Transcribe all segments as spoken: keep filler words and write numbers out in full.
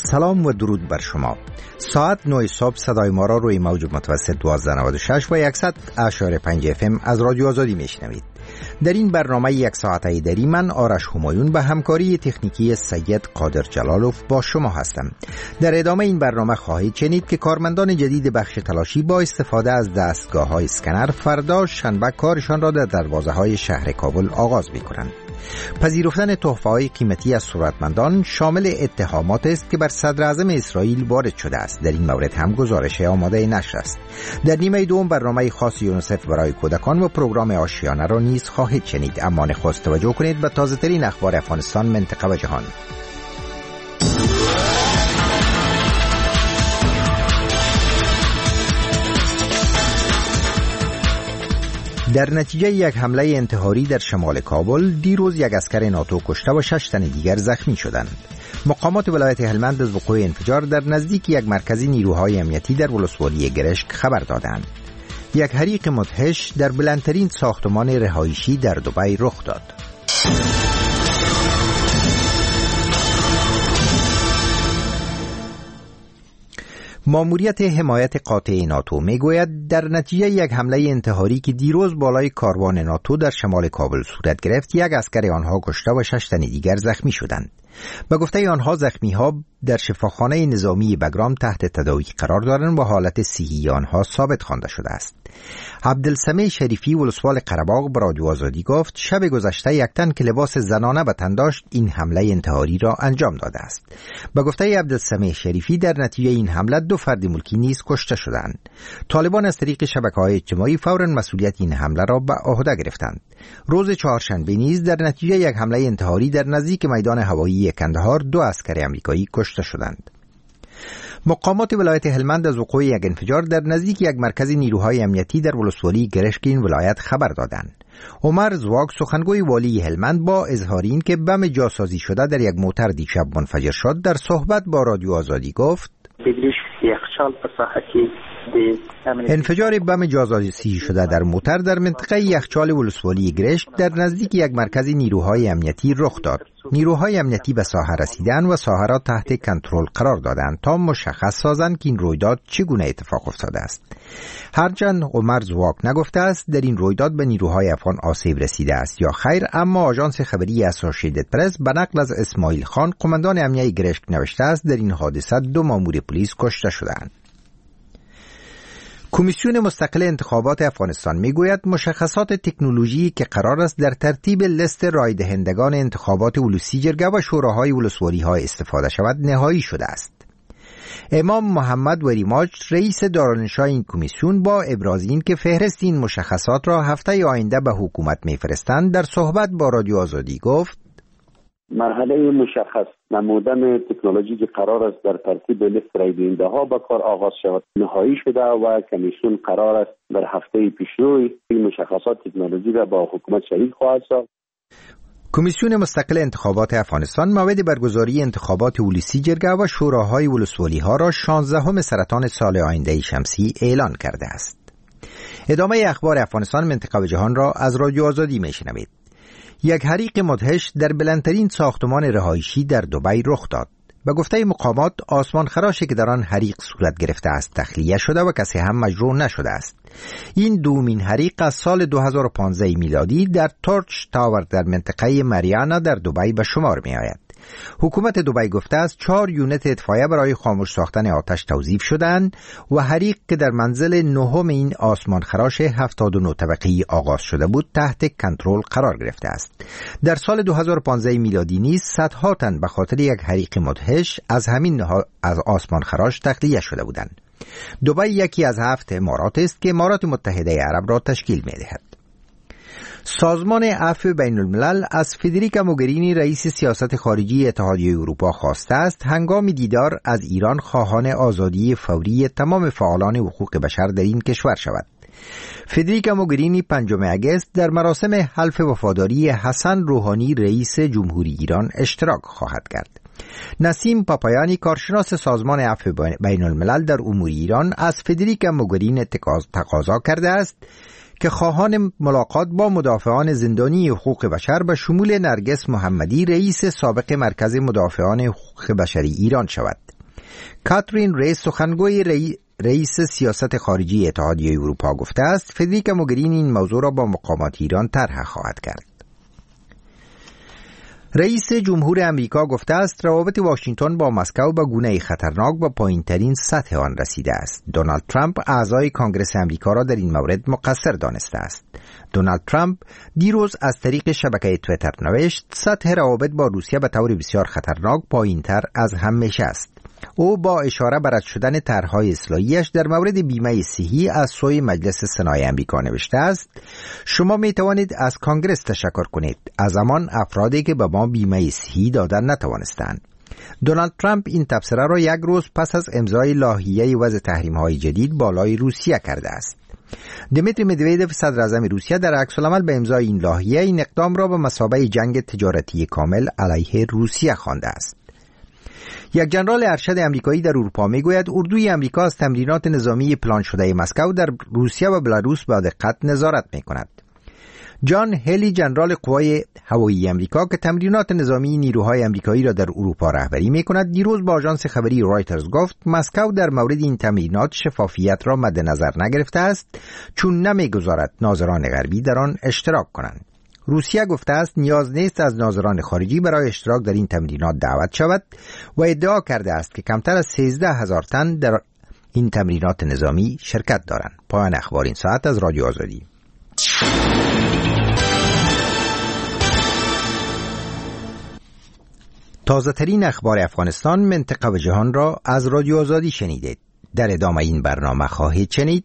سلام و درود بر شما. ساعت نه صبح صدای ما را روی موج متوسط دوازده نود و شش و صد اشاره پنج اف ام از رادیو آزادی میشنوید. در این برنامه یک ساعته دری من آرش همایون به همکاری تکنیکی سید قادر جلالوف با شما هستم. در ادامه این برنامه خواهید شنید که کارمندان جدید بخش تلاشی با استفاده از دستگاه‌های اسکنر فردا شنبه کارشان را در دروازه‌های شهر کابل آغاز می‌کنند. پذیرفتن تحفه‌های قیمتی از ثروتمندان شامل اتهامات است که بر صدر اعظم اسرائیل وارد شده است. در این مورد هم گزارش آماده نشر است. در نیمه دوم برنامه خاص یونیسف برای کودکان و پروگرام آشیانه را نیز خواهید شنید. اما نخست توجه کنید به تازه‌ترین اخبار افغانستان، منطقه و جهان. در نتیجه یک حمله انتحاری در شمال کابل دیروز یک عسکر ناتو کشته و شش تن دیگر زخمی شدند. مقامات ولایت هلمند از وقوع انفجار در نزدیک یک مرکز نیروهای امنیتی در ولسوالی گرشک خبر دادند. یک حریق مدهش در بلندترین ساختمان رهایشی در دبی رخ داد. ماموریت حمایت قاطع ناتو میگوید در نتیجه یک حمله انتحاری که دیروز بالای کاروان ناتو در شمال کابل صورت گرفت، یک عسکر آنها کشته و شش تن دیگر زخمی شدند. به گفته آنها زخمی ها در شفاخانه نظامی بگرام تحت تداوی قرار دارند و حالت صحی آنها ثابت خوانده شده است. عبدالسمیع شریفی ولسوال قره‌باغ به رادیو آزادی گفت شب گذشته یک تن که لباس زنانه به تن داشت این حمله انتحاری را انجام داده است. به گفته عبدالسمیع شریفی در نتیجه این حمله دو فرد ملکی نیز کشته شدند. طالبان از طریق شبکه‌های اجتماعی فوراً مسئولیت این حمله را به عهده گرفتند. روز چهارشنبه نیز در نتیجه یک حمله انتحاری در نزدیک میدان هوایی کندهار دو عسکر آمریکایی کشته شدند. مقامات ولایت هلمند از وقوع یک انفجار در نزدیک یک مرکز نیروهای امنیتی در ولسوالی گرشک این ولایت خبر دادند. عمر زواگ سخنگوی والی هلمند با اظهار این که بم جاسازی شده در یک موتر دیشب منفجر شد در صحبت با رادیو آزادی گفت انفجار بم جاسازی شده در موتر در منطقه یخچال ولسوالی گرشک در نزدیک یک مرکز نیروهای امنیتی رخ داد. نیروهای امنیتی به ساحه رسیدند و ساحه را تحت کنترل قرار دادند تا مشخص سازند که این رویداد چگونه اتفاق افتاده است. هرچند عمر زواک نگفته است در این رویداد به نیروهای افغان آسیب رسیده است یا خیر، اما آژانس خبری اسوسییتد پرس به نقل از اسماعیل خان قماندان امنیه گرشک نوشته است در این حادثه دو مامور پلیس کشته شدند. کمیسیون مستقل انتخابات افغانستان میگوید مشخصات تکنولوژی که قرار است در ترتیب لیست رای دهندگان انتخابات ولوسی جرگه و شوراهای ولسوالی ها استفاده شود نهایی شده است. امام محمد وریماج رئیس دارالانشا این کمیسیون با ابراز این که فهرست این مشخصات را هفته آینده به حکومت میفرستند در صحبت با رادیو آزادی گفت مرحله مشخص نمودن تکنولوژی که قرار است در ترتیب لیست رای دهنده ها به کار آغاز شود نهایی شده و کمیسیون قرار است در هفته پیشرو این مشخصات تکنولوژی را با حکومت شریک خواهد ساخت. کمیسیون مستقل انتخابات افغانستان موعد برگزاری انتخابات ولوسی جرگه و شوراهای ولسوالی ها را شانزدهم سرطان سال آینده شمسی اعلان کرده است. ادامه اخبار افغانستان، منطقه و جهان را از رادیو آزادی میشنوید. یک حریق مدهش در بلندترین ساختمان رهایشی در دبی رخ داد. به گفته مقامات آسمان خراشی که در آن حریق صورت گرفته است تخلیه شده و کسی هم مجروح نشده است. این دومین حریق از سال دو هزار و پانزده میلادی در تورچ تاور در منطقه مریانا در دبی به شمار می آید. حکومت دبی گفته است چهار یونت اطفائیه برای خاموش ساختن آتش توظیف شدند و حریق که در منزل نهم این آسمان خراش هفتاد و نه طبقه‌ای آغاز شده بود تحت کنترل قرار گرفته است. در سال دو هزار و پانزده میلادی نیز صدها تن به خاطر یک حریق مدهش از همین از آسمان خراش تخلیه شده بودند. دبی یکی از هفت امارات است که امارات متحده عرب را تشکیل می‌دهد. سازمان عفو بین الملل از فدریکا موگرینی رئیس سیاست خارجی اتحادیه اروپا خواسته است هنگام دیدار از ایران خواهان آزادی فوری تمام فعالان حقوق بشر در این کشور شود. فدریکا موگرینی پنجم اگست در مراسم حلف وفاداری حسن روحانی رئیس جمهوری ایران اشتراک خواهد کرد. نسیم پاپایانی کارشناس سازمان عفو بین الملل در امور ایران از فدریکا موگرینی تقاضا کرده است که خواهان ملاقات با مدافعان زندانی حقوق بشر به شمول نرگس محمدی رئیس سابق مرکز مدافعان حقوق بشری ایران شود. کاترین ریس سخنگوی ری... رئیس سیاست خارجی اتحادیه اروپا گفته است فدریکا موگرینی این موضوع را با مقامات ایران طرح خواهد کرد. رئیس جمهور امریکا گفته است روابط واشنگتن با مسکو به گونه‌ای خطرناک و پایین‌ترین سطح آن رسیده است. دونالد ترامپ اعضای کانگرس امریکا را در این مورد مقصر دانسته است. دونالد ترامپ دیروز از طریق شبکه توییتر نوشت سطح روابط با روسیه به طور بسیار خطرناک پایین‌تر از همیشه است. او با اشاره به رد شدن طرح‌های اصلاحیش در مورد بیمه صحی از سوی مجلس سنای امریکا نوشته است: شما می توانید از کانگرس تشکر کنید از همان افرادی که به ما بیمه صحی دادن نتوانستند. دونالد ترامپ این تبصره را یک روز پس از امضای لایحه وضع تحریم‌های جدید بالای روسیه کرده است. دمیتری مدویدوف صدر اعظم روسیه در عکس العمل به امضای این لایحه این اقدام را به مثابه جنگ تجارتی کامل علیه روسیه خوانده است. یک ژنرال ارشد امریکایی در اروپا میگوید اردوی امریکا از تمرینات نظامی پلان شده مسکو در روسیه و بلاروس با دقت نظارت میکند. جان هلی ژنرال قوای هوایی امریکا که تمرینات نظامی نیروهای امریکایی را در اروپا رهبری میکند دیروز با آژانس خبری رایترز گفت مسکو در مورد این تمرینات شفافیت را مد نظر نگرفته است چون نمیگذارد ناظران غربی در آن اشتراک کنند. روسیه گفته است نیاز نیست از ناظران خارجی برای اشتراک در این تمرینات دعوت شود و ادعا کرده است که کمتر از سیزده هزار تن در این تمرینات نظامی شرکت دارند. پایان اخبار این ساعت از رادیو آزادی. تازه ترین اخبار افغانستان، منطقه و جهان را از رادیو آزادی شنیدید. در ادامه این برنامه خواهید شنید: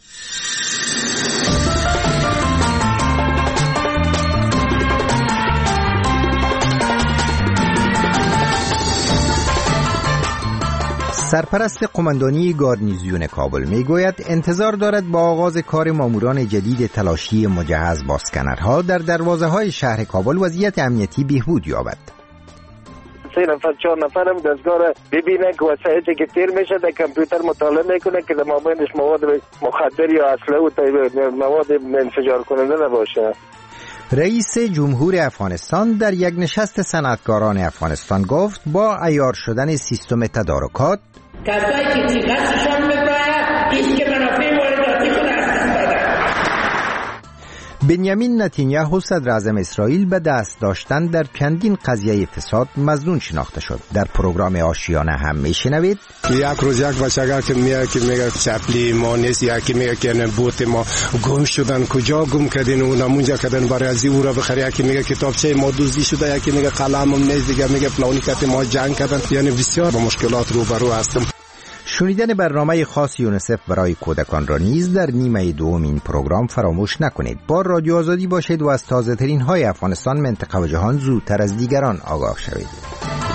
سرپرست قماندانی گارنیزیون کابل میگوید انتظار دارد با آغاز کار ماموران جدید تلاشی مجهز با اسکنرها در دروازه‌های شهر کابل وضعیت امنیتی بهبود یابد. سه نفر چهار نفرم دستگاه را ببینه که وسایلی که تیر میشه در کامپیوتر مطالعه میکنه که در مابینش مواد مخدر یا اسلحه و مواد انفجار کننده نباشه. رئیس جمهور افغانستان در یک نشست صنعتکاران افغانستان گفت با عیار شدن سیستم تدارکات کسایی که تیغتشان میباید ایست که منافع وارداتی خود دست دادن. بنیامین نتانیاهو صدر اعظم اسرائیل به دست داشتن در چندین قضیه فساد مظنون شناخته شد. در پروگرام آشیانه هم میشنوید یک روز یک بچه که میگه که میگه چپلی ما نیست، یکی میگه که نه بوت ما گم شدن، کجا گم کردین اون اونجا کردن برای از او را بخری، یکی میگه کتابچه ما دزدی شده، یکی میگه قلمم نیست، دیگه میگه فلانی کت ما جنگ کردن. یعنی بسیار با مشکلات روبرو هستم. شنیدن برنامه خاص یونیسف برای کودکان را نیز در نیمه دوم این پروگرام فراموش نکنید. با رادیو آزادی باشید و از تازه ترین های افغانستان، منطقه و جهان زودتر از دیگران آگاه شوید.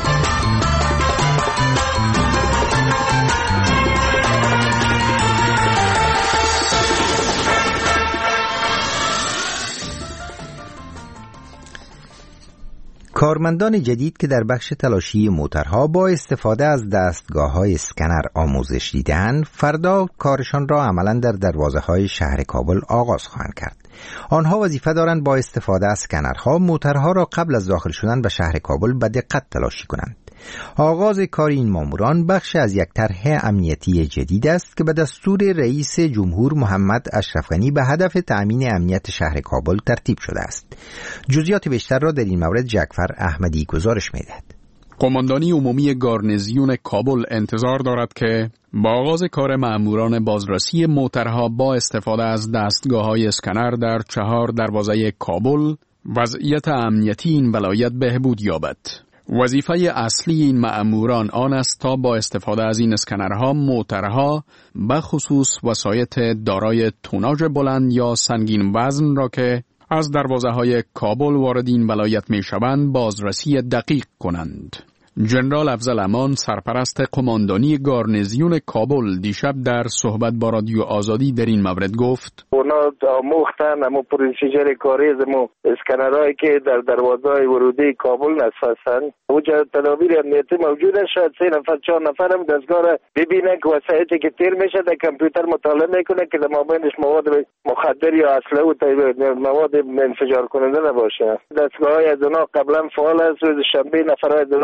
کارمندان جدید که در بخش تلاشی موترها با استفاده از دستگاه‌های اسکنر آموزش دیدند، فردا کارشان را عملاً در دروازه‌های شهر کابل آغاز خواهند کرد. آنها وظیفه دارند با استفاده از اسکنرها موترها را قبل از داخل شدن به شهر کابل به دقت تلاشی کنند. آغاز کار این ماموران بخش از یک طرح امنیتی جدید است که به دستور رئیس جمهور محمد اشرف غنی به هدف تأمین امنیت شهر کابل ترتیب شده است. جزئیات بیشتر را در این مورد جعفر احمدی گزارش می‌دهد. قماندانی عمومی گارنیزیون کابل انتظار دارد که با آغاز کار مأموران بازرسی موترها با استفاده از دستگاه‌های اسکنر در چهار دروازه کابل وضعیت امنیتی این ولایت بهبود یابد. وظیفه اصلی این مأموران آن است تا با استفاده از این اسکنرها موترها به خصوص وسایط دارای توناژ بلند یا سنگین وزن را که از دروازه‌های کابل وارد این ولایت می‌شوند بازرسی دقیق کنند. جنرال افضل امان سرپرست قماندانی گارنیزیون کابل دیشب در صحبت با رادیو آزادی در این مورد گفت: اونا آموختن اما پروسیجر کاری از مو اسکنرهایی که در دروازه‌های ورودی کابل نصب هستند اونجا تدابیر امنیتی موجود است. شاید سه نفر چهار نفرم دستگاه را ببینه که وسایلی که تیر میشه در کامپیوتر مطالعه میکنه که در مابینش مواد مخدر یا اسلحه و مواد انفجار کننده نباشه. دستگاه‌های از اونا قبلا فعال است. روز شنبه نفرای از اونا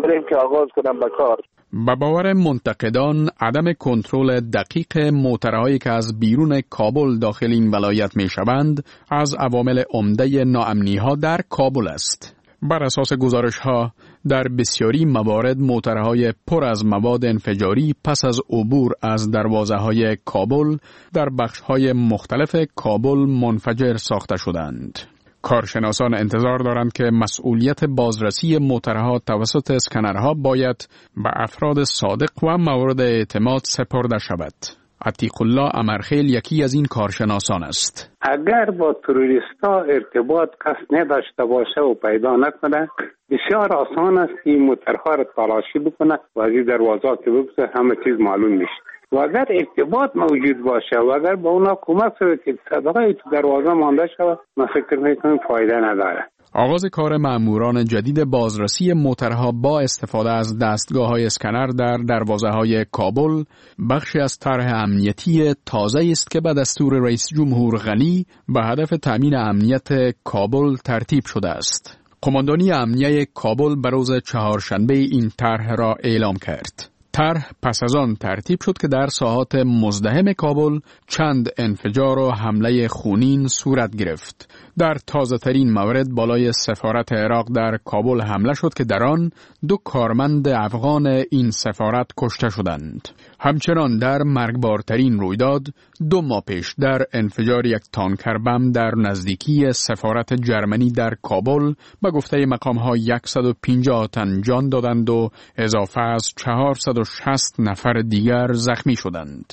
بریم که آغاز کنم به کار. به باور منتقدان عدم کنترل دقیق موترهایی که از بیرون کابل داخل این ولایت می شوند از عوامل عمده ناامنی ها در کابل است. بر اساس گزارش ها در بسیاری موارد موترهای پر از مواد انفجاری پس از عبور از دروازه های کابل در بخش های مختلف کابل منفجر ساخته شدند. کارشناسان انتظار دارند که مسئولیت بازرسی موترها توسط اسکنرها باید به افراد صادق و مورد اعتماد سپرده شود. عتیق الله امرخیل یکی از این کارشناسان است. اگر با تروریستا ارتباط کس نداشته باشه و پیدا نکنه، بسیار آسان است که این موترها را تلاشی بکنه و از این دروازات بگذاره، همه چیز معلوم میشه. و اگر ارتباط موجود باشه و اگر با اونا کمک شده که صداقای تو دروازه مانده شود، من فکر میکنم فایده نداره. آغاز کار مأموران جدید بازرسی موترها با استفاده از دستگاه‌های اسکنر در دروازه‌های کابل بخشی از طرح امنیتی تازه است که به دستور رئیس جمهور غنی به هدف تأمین امنیت کابل ترتیب شده است. قماندانی امنیه کابل به روز چهارشنبه این طرح را اعلام کرد. طرح پس از آن ترتیب شد که در ساحات مزدحم کابل چند انفجار و حمله خونین صورت گرفت. در تازه ترین مورد بالای سفارت عراق در کابل حمله شد که در آن دو کارمند افغان این سفارت کشته شدند. همچنان در مرگبارترین رویداد دو ماه پیش در انفجار یک تانکر بم در نزدیکی سفارت جرمنی در کابل به گفته مقام‌ها صد و پنجاه تن جان دادند و اضافه از چهارصد و شصت نفر دیگر زخمی شدند.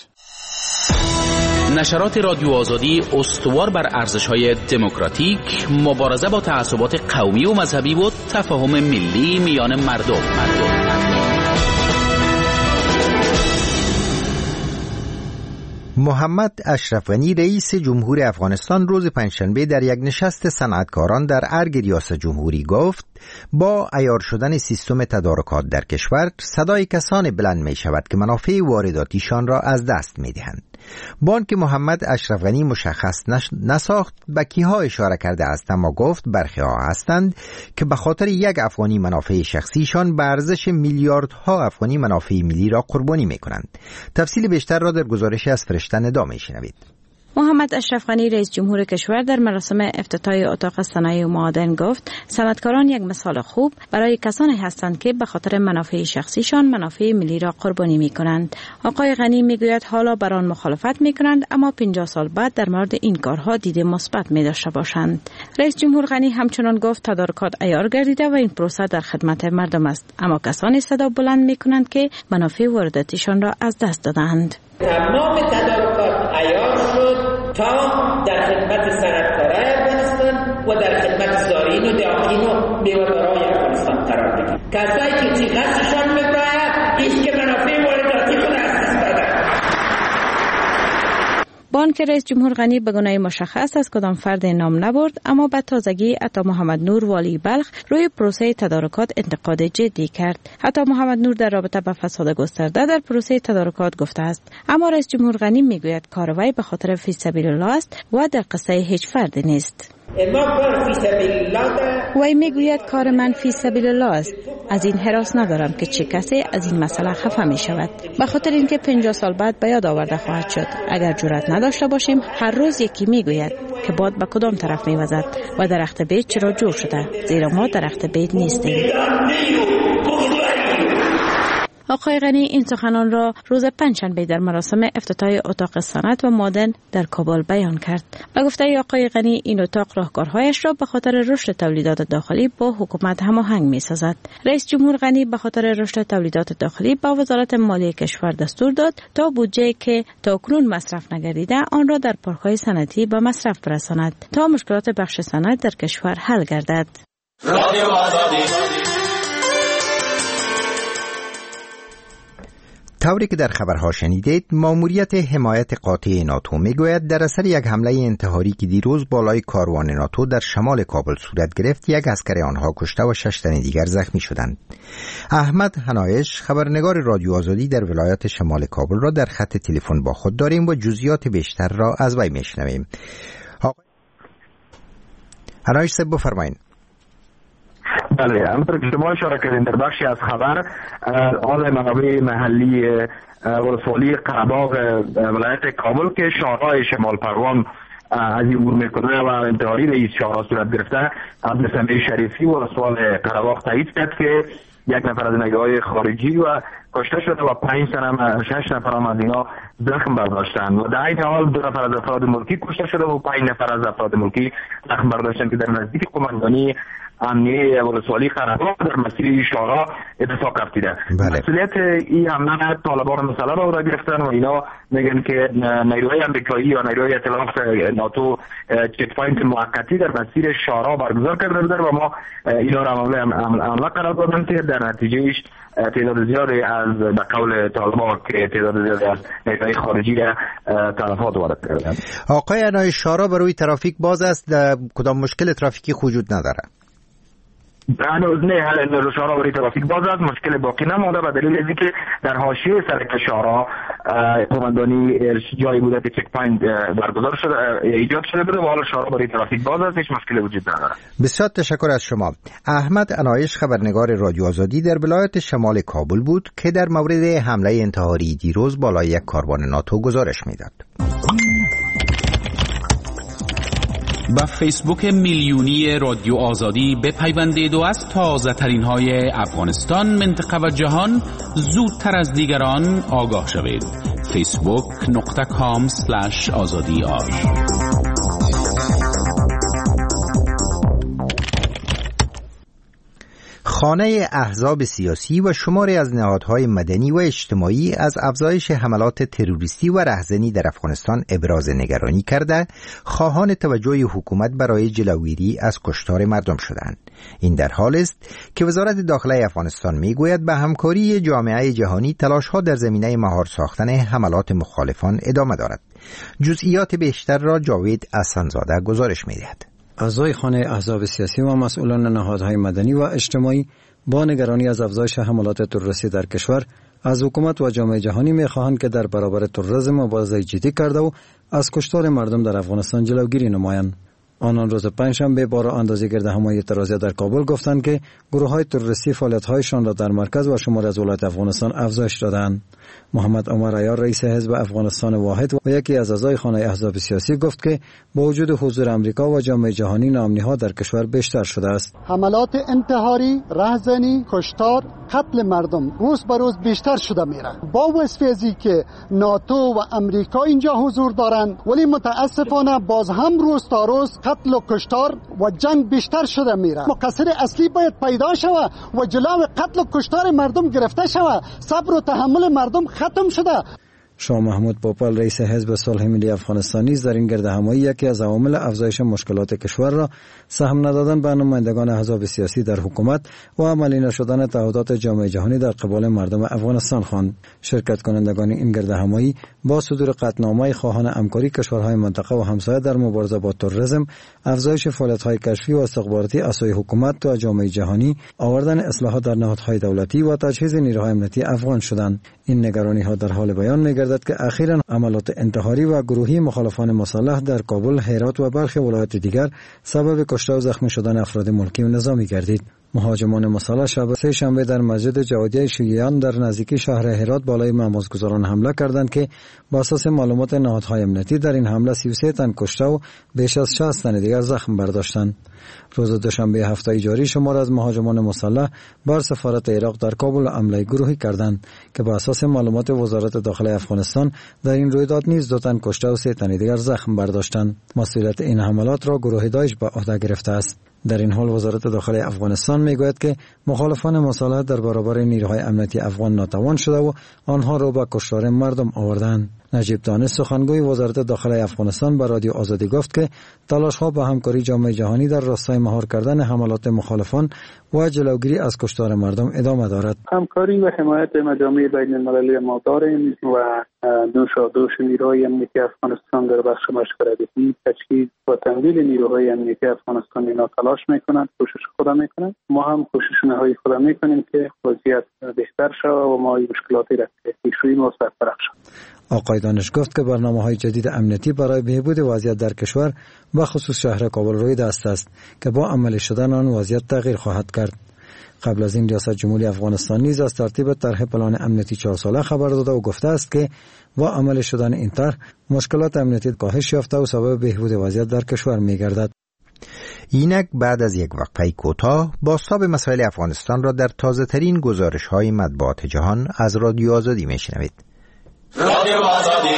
نشرات رادیو آزادی استوار بر ارزش‌های دموکراتیک، مبارزه با تعصبات قومی و مذهبی و تفاهم ملی میان مردم. مردم. محمد اشرف غنی رئیس جمهور افغانستان روز پنجشنبه در یک نشست صنعتکاران در ارگ ریاست جمهوری گفت با عیار شدن سیستم تدارکات در کشور صدای کسان بلند می شود که منافع وارداتیشان را از دست می دهند. بانک محمد اشرف غنی مشخص نساخت به کیها اشاره کرده است، اما گفت برخی ها هستند که به خاطر یک افغانی منافع شخصیشان به ارزش میلیاردها افغانی منافع ملی را قربانی می کنند. تفصیل بیشتر را در گزارش از فرشته ندا می شنوید. محمد اشرف غنی رئیس جمهور کشور در مراسم افتتاح اتاق صنایع و معادن گفت صنعتکاران یک مثال خوب برای کسانی هستند که به خاطر منافع شخصیشان منافع ملی را قربانی می کنند. آقای غنی می گوید حالا بر آن مخالفت می کنند، اما پنجاه سال بعد در مورد این کارها دید مثبت می داشته باشند. رئیس جمهور غنی همچنان گفت تدارکات عیار گردیده و این پروسه در خدمت مردم است، اما کسانی صدا بلند می کنند که منافع وارداتیشان را از دست دادند. تمام تدارکات عیار شد تا در خدمت صنعتکاران افغانستان و در خدمت زارعین و دهقان و میوه‌دارای افغانستان قرار بگیرد. کسایی که چی قصدشان می‌باید ایست که منافع وارداتی خود از دست دادند. بانک رئیس جمهور غنی به گونه مشخص از کدام فرد نام نبرد، اما به تازگی عطا محمد نور والی بلخ روی پروسه تدارکات انتقاد جدی کرد. عطا محمد نور در رابطه با فساد گسترده در پروسه تدارکات گفته است، اما رئیس جمهور غنی میگوید کاروائی به خاطر فی سبیل الله است و در قصه هیچ فردی نیست. وی میگوید کار من فی سبیل الله است. از این هراس ندارم که چه کسی از این مسئله خفه می شود، به خاطر اینکه پنجاه سال بعد به یاد آورده خواهد شد. اگر جرأت نداشته باشیم هر روز یکی میگوید که باد به کدام طرف میوزد و درخت بید چرا جور شده، زیرا ما درخت بید نیستیم. آقای غنی این سخنان را روز پنجشنبه در مراسم افتتاح اتاق صنعت و معادن در کابل بیان کرد. به گفته آقای غنی این اتاق راهکارهایش را به خاطر رشد تولیدات داخلی با حکومت هماهنگ می‌سازد. رئیس جمهور غنی به خاطر رشد تولیدات داخلی با وزارت مالیه کشور دستور داد تا بودجه که تاکنون مصرف نگردیده آن را در پارک‌های صنعتی به مصرف برساند تا مشکلات بخش صنعت در کشور حل گردد. رادیو آزادی. طوری که در خبرها شنیدید، ماموریت حمایت قاطع ناتو میگوید در اثر یک حمله انتحاری که دیروز بالای کاروان ناتو در شمال کابل صورت گرفت، یک عسکر آنها کشته و شش تن دیگر زخمی شدند. احمد حنایش، خبرنگار رادیو آزادی در ولایت شمال کابل را در خط تلفن با خود داریم و جزئیات بیشتر را از وی میشنویم. حنایش صاحب بفرمایید. بله، همونطور که شما اشاره کردین در بخشی از خبر، حال منابع محلی ولسوالی قره‌باغ ولایت کابل که شاهراه شمال پروان از این عبور میکنه و انتحاری رئیس شاهراه صورت گرفته، عبدالسمیع شریفی ولسوال قره‌باغ تایید کرد که یک نفر از نگه‌های خارجی و کشته شده و پنج تن شش نفر هم از اینا زخم برداشتن و در این حال دو نفر از افراد ملکی کشته شده و پنج نفر از افراد ملکی زخم برداشتن که در نزدیک قماندانی امنیه ولسوالی قره‌باغ در مسیر شاهراه اتفاق افتیده. مسئولیت این حمله طالبان مسلح را گرفتن و اینا میگن که نیروهای آمریکایی و نیروهای ائتلاف ناتو چک پوینت موقتی در مسیر شاهراه برگزار کرده بودند و ما اینا را حمله قرار دادن که در نتیجهش تعداد زیادی از به قول طالبان که تعداد زیادی از نیروهای خارجی را تلفات وارد کردند. آقای عنای، شاهراه برای ترافیک باز است، کدام مشکل ترافیکی وجود نداره؟ هنوز نه، حالا شاهراه برای ترافیک باز است، مشکل باقی نمانده به دلیل از اینکه در حاشیه سرک شاهراه قماندانی جایی بوده که چک پوینت برگزار شده ایجاد شده بوده و حالا شاهراه برای ترافیک باز است، هیچ مشکلی وجود نداره. بسیار تشکر از شما. احمد عنایش، خبرنگار رادیو آزادی در ولایت شمال کابل بود که در مورد حمله انتحاری دیروز بالای یک کاروان ناتو گزارش میداد. با فیسبوک میلیونی رادیو آزادی بپیوندید و از تازه ترین های افغانستان، منطقه و جهان زودتر از دیگران آگاه شوید. فیسبوک نقطه کام سلش آزادی آر. خانه احزاب سیاسی و شماری از نهادهای مدنی و اجتماعی از افزایش حملات تروریستی و رهزنی در افغانستان ابراز نگرانی کرده، خواهان توجه حکومت برای جلوگیری از کشتار مردم شدند. این در حال است که وزارت داخله افغانستان میگوید به همکاری جامعه جهانی تلاش‌ها در زمینه مهار ساختن حملات مخالفان ادامه دارد. جزئیات بیشتر را جاوید احسن‌زاده گزارش می‌دهد. اعضای خانه احزاب سیاسی و مسئولان نهادهای مدنی و اجتماعی با نگرانی از افزایش حملات تروریستی در کشور از حکومت و جامعه جهانی می‌خواهند که در برابر تروریسم مبارزه جدی کرده و از کشتار مردم در افغانستان جلوگیری نمایند. آنان روز پنجشنبه بار اندازه گردهمایی اعتراضی در کابل گفتند که گروه‌های تروریستی فعالیت‌هایشان را در مرکز و شمال از ولایت افغانستان افزایش دادند. محمد عمر عیار، رئیس حزب افغانستان واحد و یکی از اعضای خانه احزاب سیاسی، گفت که با وجود حضور امریکا و جامعه جهانی ناامنی‌ها در کشور بیشتر شده است. حملات انتحاری، رهزنی، کشتار، قتل مردم روز به روز بیشتر شده میره. با وصف ازی که ناتو و امریکا اینجا حضور دارند، ولی متاسفانه باز هم روز تا روز قتل و کشتار و جنگ بیشتر شده میره. مقصر اصلی باید پیدا شود و جلوی قتل و کشتار مردم گرفته شود. صبر و تحمل مردم ختم شده. شاه محمود پوپل، رئیس حزب صلح ملی افغانستان، نیز در این گردهمایی یکی از عوامل افزایش مشکلات کشور را سهم ندادن به نمایندگان احزاب سیاسی در حکومت و عملی نشدن تعهدات جامعه جهانی در قبال مردم افغانستان خواند. شرکت کنندگان این گردهمایی با صدور قطعنامه خواهان همکاری کشورهای منطقه و همسایه در مبارزه با تروریسم، افزایش فعالیت‌های کشفی و استخباراتی از سوی حکومت و جامعه جهانی، آوردن اصلاحات در نهادهای دولتی و تجهیز نیروهای امنیتی افغان شدند. این نگرانی‌ها در حال بیان می‌گردد که اخیراً عملات انتحاری و گروهی مخالفان مسلح در کابل، هرات و برخی ولایات دیگر سبب کشته و زخمی شدن افراد ملکی و نظامی گردید. مهاجمان مسلح شب سه شنبه در مسجد جوادیه شیعیان در نزدیکی شهر هرات بالای نمازگزاران حمله کردند که با اساس معلومات نهادهای امنیتی در این حمله سی و سه تن کشته و بیش از شصت تن دیگر زخم برداشتند. روز دوشنبه هفته جاری شمار از مهاجمان مسلح بر سفارت عراق در کابل حمله گروهی کردند که با اساس معلومات وزارت داخله افغانستان در این رویداد نیز دو تن کشته و سه تن دیگر زخم برداشتند. مسئولیت این حملات را گروه داعش به عهده گرفته است. در این حال وزارت داخله افغانستان میگوید که مخالفان مسلح در برابر نیروهای امنیتی افغان ناتوان شده و آنها را به کشتار مردم آوردند. نجیب دانش، سخنگوی وزارت داخله افغانستان، به رادیو آزادی گفت که تلاش‌ها با همکاری جامعه جهانی در راستای مهار کردن حملات مخالفان و جلوگیری از کشتار مردم ادامه دارد. همکاری و حمایت مجامع بین المللی ما داریم و دوش نیروهای امنیتی افغانستان در بخش مشورتی، تجهیز و تمویل نیروهای امنیتی افغانستان اینا تلاش میکنند، کوشش خود میکنند. ما هم کوشش‌های خود میکنیم که وضعیت بهتر شود و ما این مشکلاتی را که پیش‌روی ما برطرف شود. آقای دانش گفت که برنامه‌های جدید امنیتی برای بهبود وضعیت در کشور و خصوص شهر کابل روی دست است که با عملی شدن آن وضعیت تغییر خواهد کرد. قبل از این ریاست جمهوری افغانستان نیز از ترتیب طرح پلان امنیتی چهار ساله خبر داده و گفته است که با عمل شدن این طرح مشکلات امنیتی کاهش یافته و سبب بهبود وضعیت در کشور می‌گردد. اینک بعد از یک وقفه کوتاه بازتاب مسائل افغانستان را در تازه‌ترین گزارش‌های مطبوعات جهان از رادیو آزادی می‌شنوید. رادیو آزادی.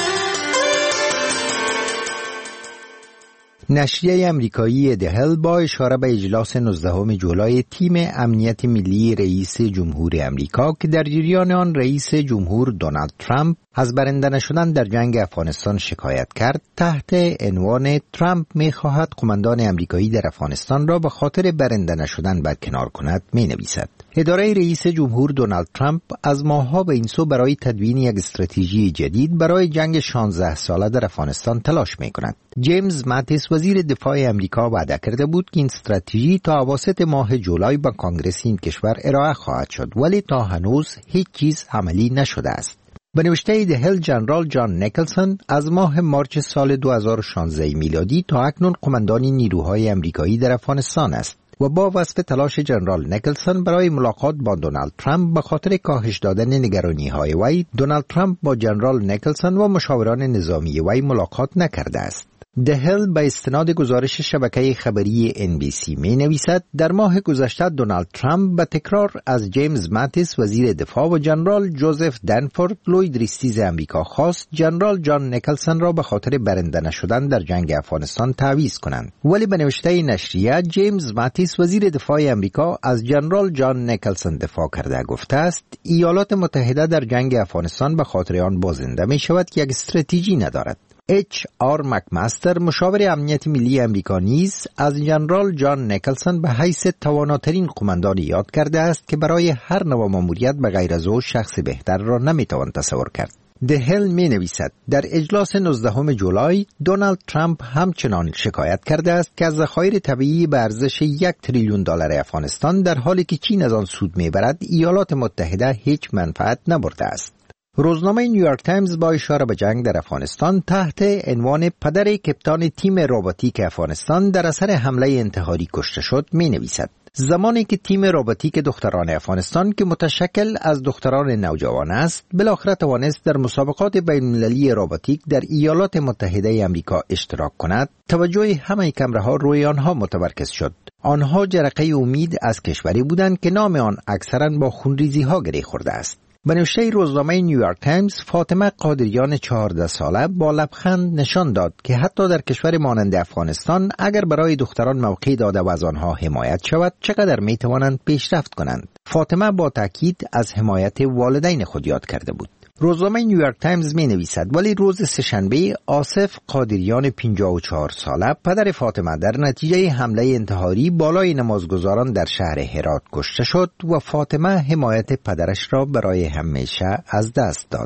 نشریه امریکایی دهل با اشاره به اجلاس نوزدهم جولای تیم امنیت ملی رئیس جمهور امریکا که در جریان آن رئیس جمهور دونالد ترامپ از برنده نشدن در جنگ افغانستان شکایت کرد، تحت عنوان ترامپ می‌خواهد قماندان امریکایی در افغانستان را به خاطر برنده نشدن برکنار کند می‌نویسد. اداره رئیس جمهور دونالد ترامپ از ماه‌ها به این سو برای تدوین یک استراتژی جدید برای جنگ شانزده ساله در افغانستان تلاش می‌کند. جیمز ماتیس وزیر دفاع امریکا وعده کرده بود که این استراتژی تا اواسط ماه جولای به کانگرس این کشور ارائه خواهد شد، ولی تا هنوز هیچ چیز عملی نشده است. به نوشته دهل، جنرال جان نیکلسون از ماه مارچ سال دو هزار و شانزده میلادی تا اکنون قماندان نیروهای امریکایی در افغانستان است و با وصف تلاش جنرال نیکلسون برای ملاقات با دونالد ترامپ به خاطر کاهش دادن نگرانی‌های وی، دونالد ترامپ با جنرال نیکلسون و مشاوران نظامی وی ملاقات نکرده است. دهل به استناد گزارش شبکه خبری ان بی سی می نویسد در ماه گذشته دونالد ترامپ به تکرار از جیمز ماتیس وزیر دفاع و جنرال جوزف دنفورد لوید ریستیز امریکا خواست جنرال جان نیکلسون را به خاطر برنده نشدن در جنگ افغانستان تعویض کنند، ولی به نوشته نشریه جیمز ماتیس وزیر دفاع امریکا از جنرال جان نیکلسون دفاع کرده گفته است ایالات متحده در جنگ افغانستان به خاطر آن بازنده می شود که یک استراتژی ندارد. اچ آر مکماستر مشاور امنیت ملی امریکا نیز از جنرال جان نیکلسون به حیث تواناترین قماندان یاد کرده است که برای هر نوع ماموریت به غیر از او شخص بهتر را نمیتوان تصور کرد. دهل می نویسد در اجلاس نوزدهم جولای دونالد ترامپ همچنان شکایت کرده است که از ذخایر طبیعی به ارزش یک تریلیون دلار افغانستان در حالی که چین از آن سود میبرد ایالات متحده هیچ منفعت نبرده است. روزنامه نیویورک تایمز با اشاره به جنگ در افغانستان تحت عنوان پدر کپتان تیم روباتیک افغانستان در اثر حمله انتحاری کشته شد می نویسد زمانی که تیم روباتیک دختران افغانستان که متشکل از دختران نوجوان است بالاخره توانست در مسابقات بین‌المللی روباتیک در ایالات متحده آمریکا اشتراک کند، توجه همه کامراها روی آنها متمرکز شد. آنها جرقه امید از کشوری بودند که نام آن اکثرا با خونریزی ها گره خورده است. به نوشته روزنامه نیویورک تایمز فاطمه قادریان چهارده ساله با لبخند نشان داد که حتی در کشور مانند افغانستان اگر برای دختران موقع داده و از آنها حمایت شود چقدر می توانند پیشرفت کنند. فاطمه با تاکید از حمایت والدین خود یاد کرده بود. روزنامه نیویورک تایمز می نویسد ولی روز سه‌شنبه آصف قادریان پنجاه و چهار ساله پدر فاطمه در نتیجه حمله انتحاری بالای نمازگزاران در شهر هرات کشته شد و فاطمه حمایت پدرش را برای همیشه از دست داد.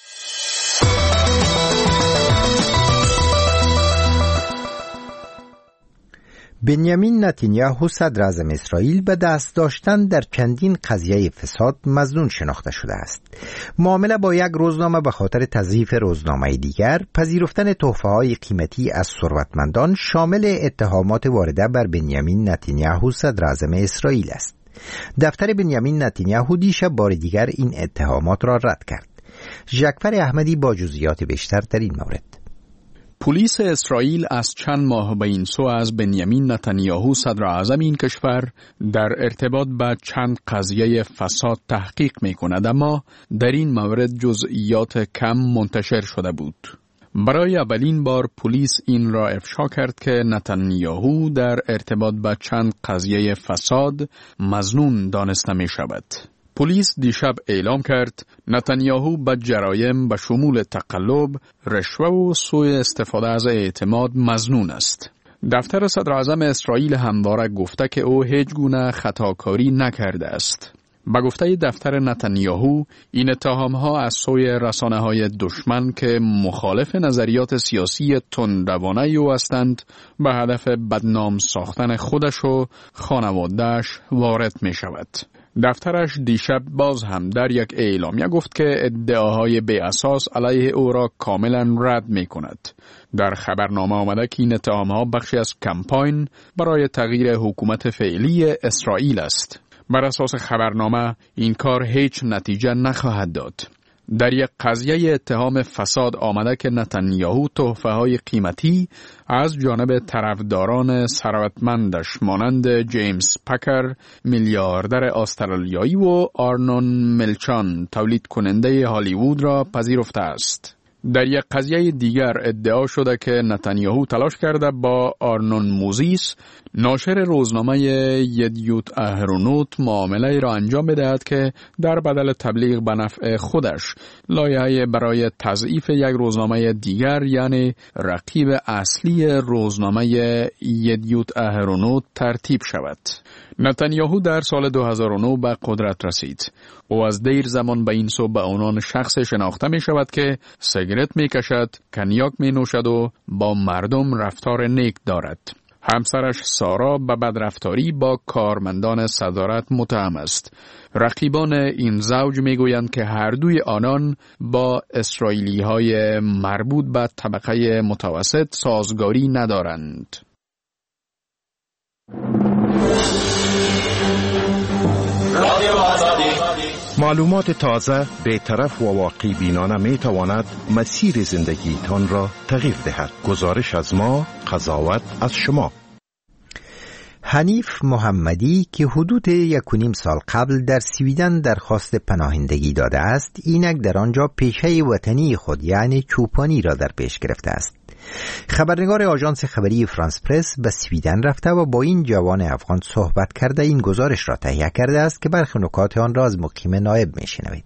بنیامین نتانیاهو صدر اعظم اسرائیل به دست داشتن در چندین قضیه فساد مظنون شناخته شده است. معامله با یک روزنامه به خاطر تضعیف روزنامه دیگر، پذیرفتن تحفه‌های قیمتی از ثروتمندان شامل اتهامات وارده بر بنیامین نتانیاهو صدر اعظم اسرائیل است. دفتر بنیامین نتانیاهو دیشب بار دیگر این اتهامات را رد کرد. ژکفر احمدی با جزئیات بیشتر در این مورد. پلیس اسرائیل از چند ماه به این سو از بنیامین نتانیاهو صدر اعظم این کشور در ارتباط با چند قضیه فساد تحقیق می کند، اما در این مورد جزئیات کم منتشر شده بود. برای اولین بار پلیس این را افشا کرد که نتانیاهو در ارتباط با چند قضیه فساد مظنون دانسته می شود. پلیس دیشب اعلام کرد نتانیاهو به جرایم به شمول تقلب، رشوه و سوء استفاده از اعتماد مظنون است. دفتر صدر اعظم اسرائیل همواره گفته که او هیچ گونه خطاکاری نکرده است. به گفته دفتر نتانیاهو، این اتهام‌ها از سوی رسانه‌های دشمن که مخالف نظریات سیاسی تندروانه او هستند به هدف بدنام ساختن خودش و خانواده‌اش وارد می شود. دفترش دیشب باز هم در یک اعلامیه گفت که ادعاهای بی اساس علیه او را کاملا رد می کند. در خبرنامه آمده که این اتهام‌ها بخشی از کمپاین برای تغییر حکومت فعلی اسرائیل است. بر اساس خبرنامه این کار هیچ نتیجه نخواهد داد. در یک قضیه اتهام فساد آمده که نتانیاهو تحفه‌های قیمتی از جانب طرفداران ثروتمندش مانند جیمز پکر میلیاردر استرالیایی و آرنون ملچان تولید کننده هالیوود را پذیرفته است. در یک قضیه دیگر ادعا شده که نتانیاهو تلاش کرده با آرنون موزیس ناشر روزنامه یدیوت اهرونوت معامله را انجام بدهد که در بدل تبلیغ به نفع خودش لایحه برای تضعیف یک روزنامه دیگر یعنی رقیب اصلی روزنامه یدیوت اهرونوت ترتیب شود. نتانیاهو در سال دو هزار و نه به قدرت رسید. او از دیر زمان به این سو به عنوان شخص شناخته می شود که سیگرت می کشد، کنیاک می نوشد و با مردم رفتار نیک دارد. همسرش سارا به بدرفتاری با کارمندان صدارت متهم است. رقیبان این زوج می گویند که هر دوی آنان با اسرائیلی های مربوط به طبقه متوسط سازگاری ندارند. معلومات تازه، بی‌طرف و واقعی بینانه می تواند مسیر زندگی تان را تغییر دهد. گزارش از ما، قضاوت از شما. حنیف محمدی که حدود یک و نیم سال قبل در سویدن درخواست پناهندگی داده است، اینک در آنجا پیشه وطنی خود یعنی چوپانی را در پیش گرفته است. خبرنگار آژانس خبری فرانس پرس به سویدن رفته و با این جوان افغان صحبت کرده این گزارش را تهیه کرده است که برخی نکات آن را از مقیم نایب میشنوید.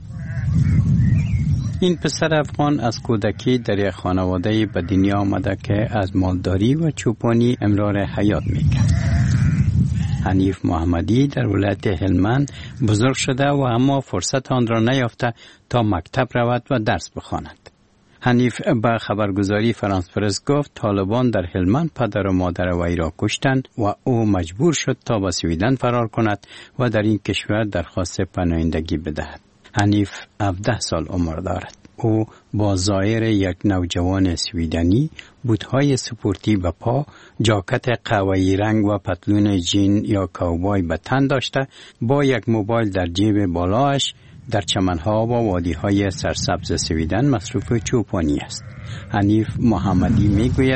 این پسر افغان از کودکی در یک خانواده به دنیا آمده که از مالداری و چوپانی امرار حیات میکرد. حنیف محمدی در ولایت هلمند بزرگ شده و اما فرصت آن را نیافته تا مکتب رود و درس بخواند. حنیف به خبرگزاری فرانس پرس گفت طالبان در هلمند پدر و مادر وی را کشتند و او مجبور شد تا به سویدن فرار کند و در این کشور درخواست پناهندگی بدهد. حنیف هفده سال عمر دارد. او با ظاهر یک نوجوان سویدنی، بوت‌های سپورتی به پا، جاکت قهوه‌ای رنگ و پتلون جین یا کوبای به تن داشته، با یک موبایل در جیب بالایش در چمنها و وادی‌های سرسبز سویدن مصروف چوپانی است. حنیف محمدی میگوید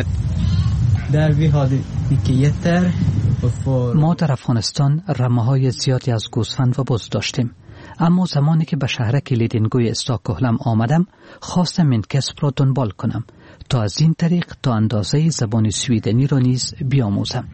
ما در افغانستان رمه‌های زیادی از گوسفند و بز داشتیم، اما زمانی که به شهرک لیدنگوی استاکهلم آمدم خواستم این کسب را دنبال کنم تا از این طریق تا اندازه زبان سویدنی را نیز بیاموزم.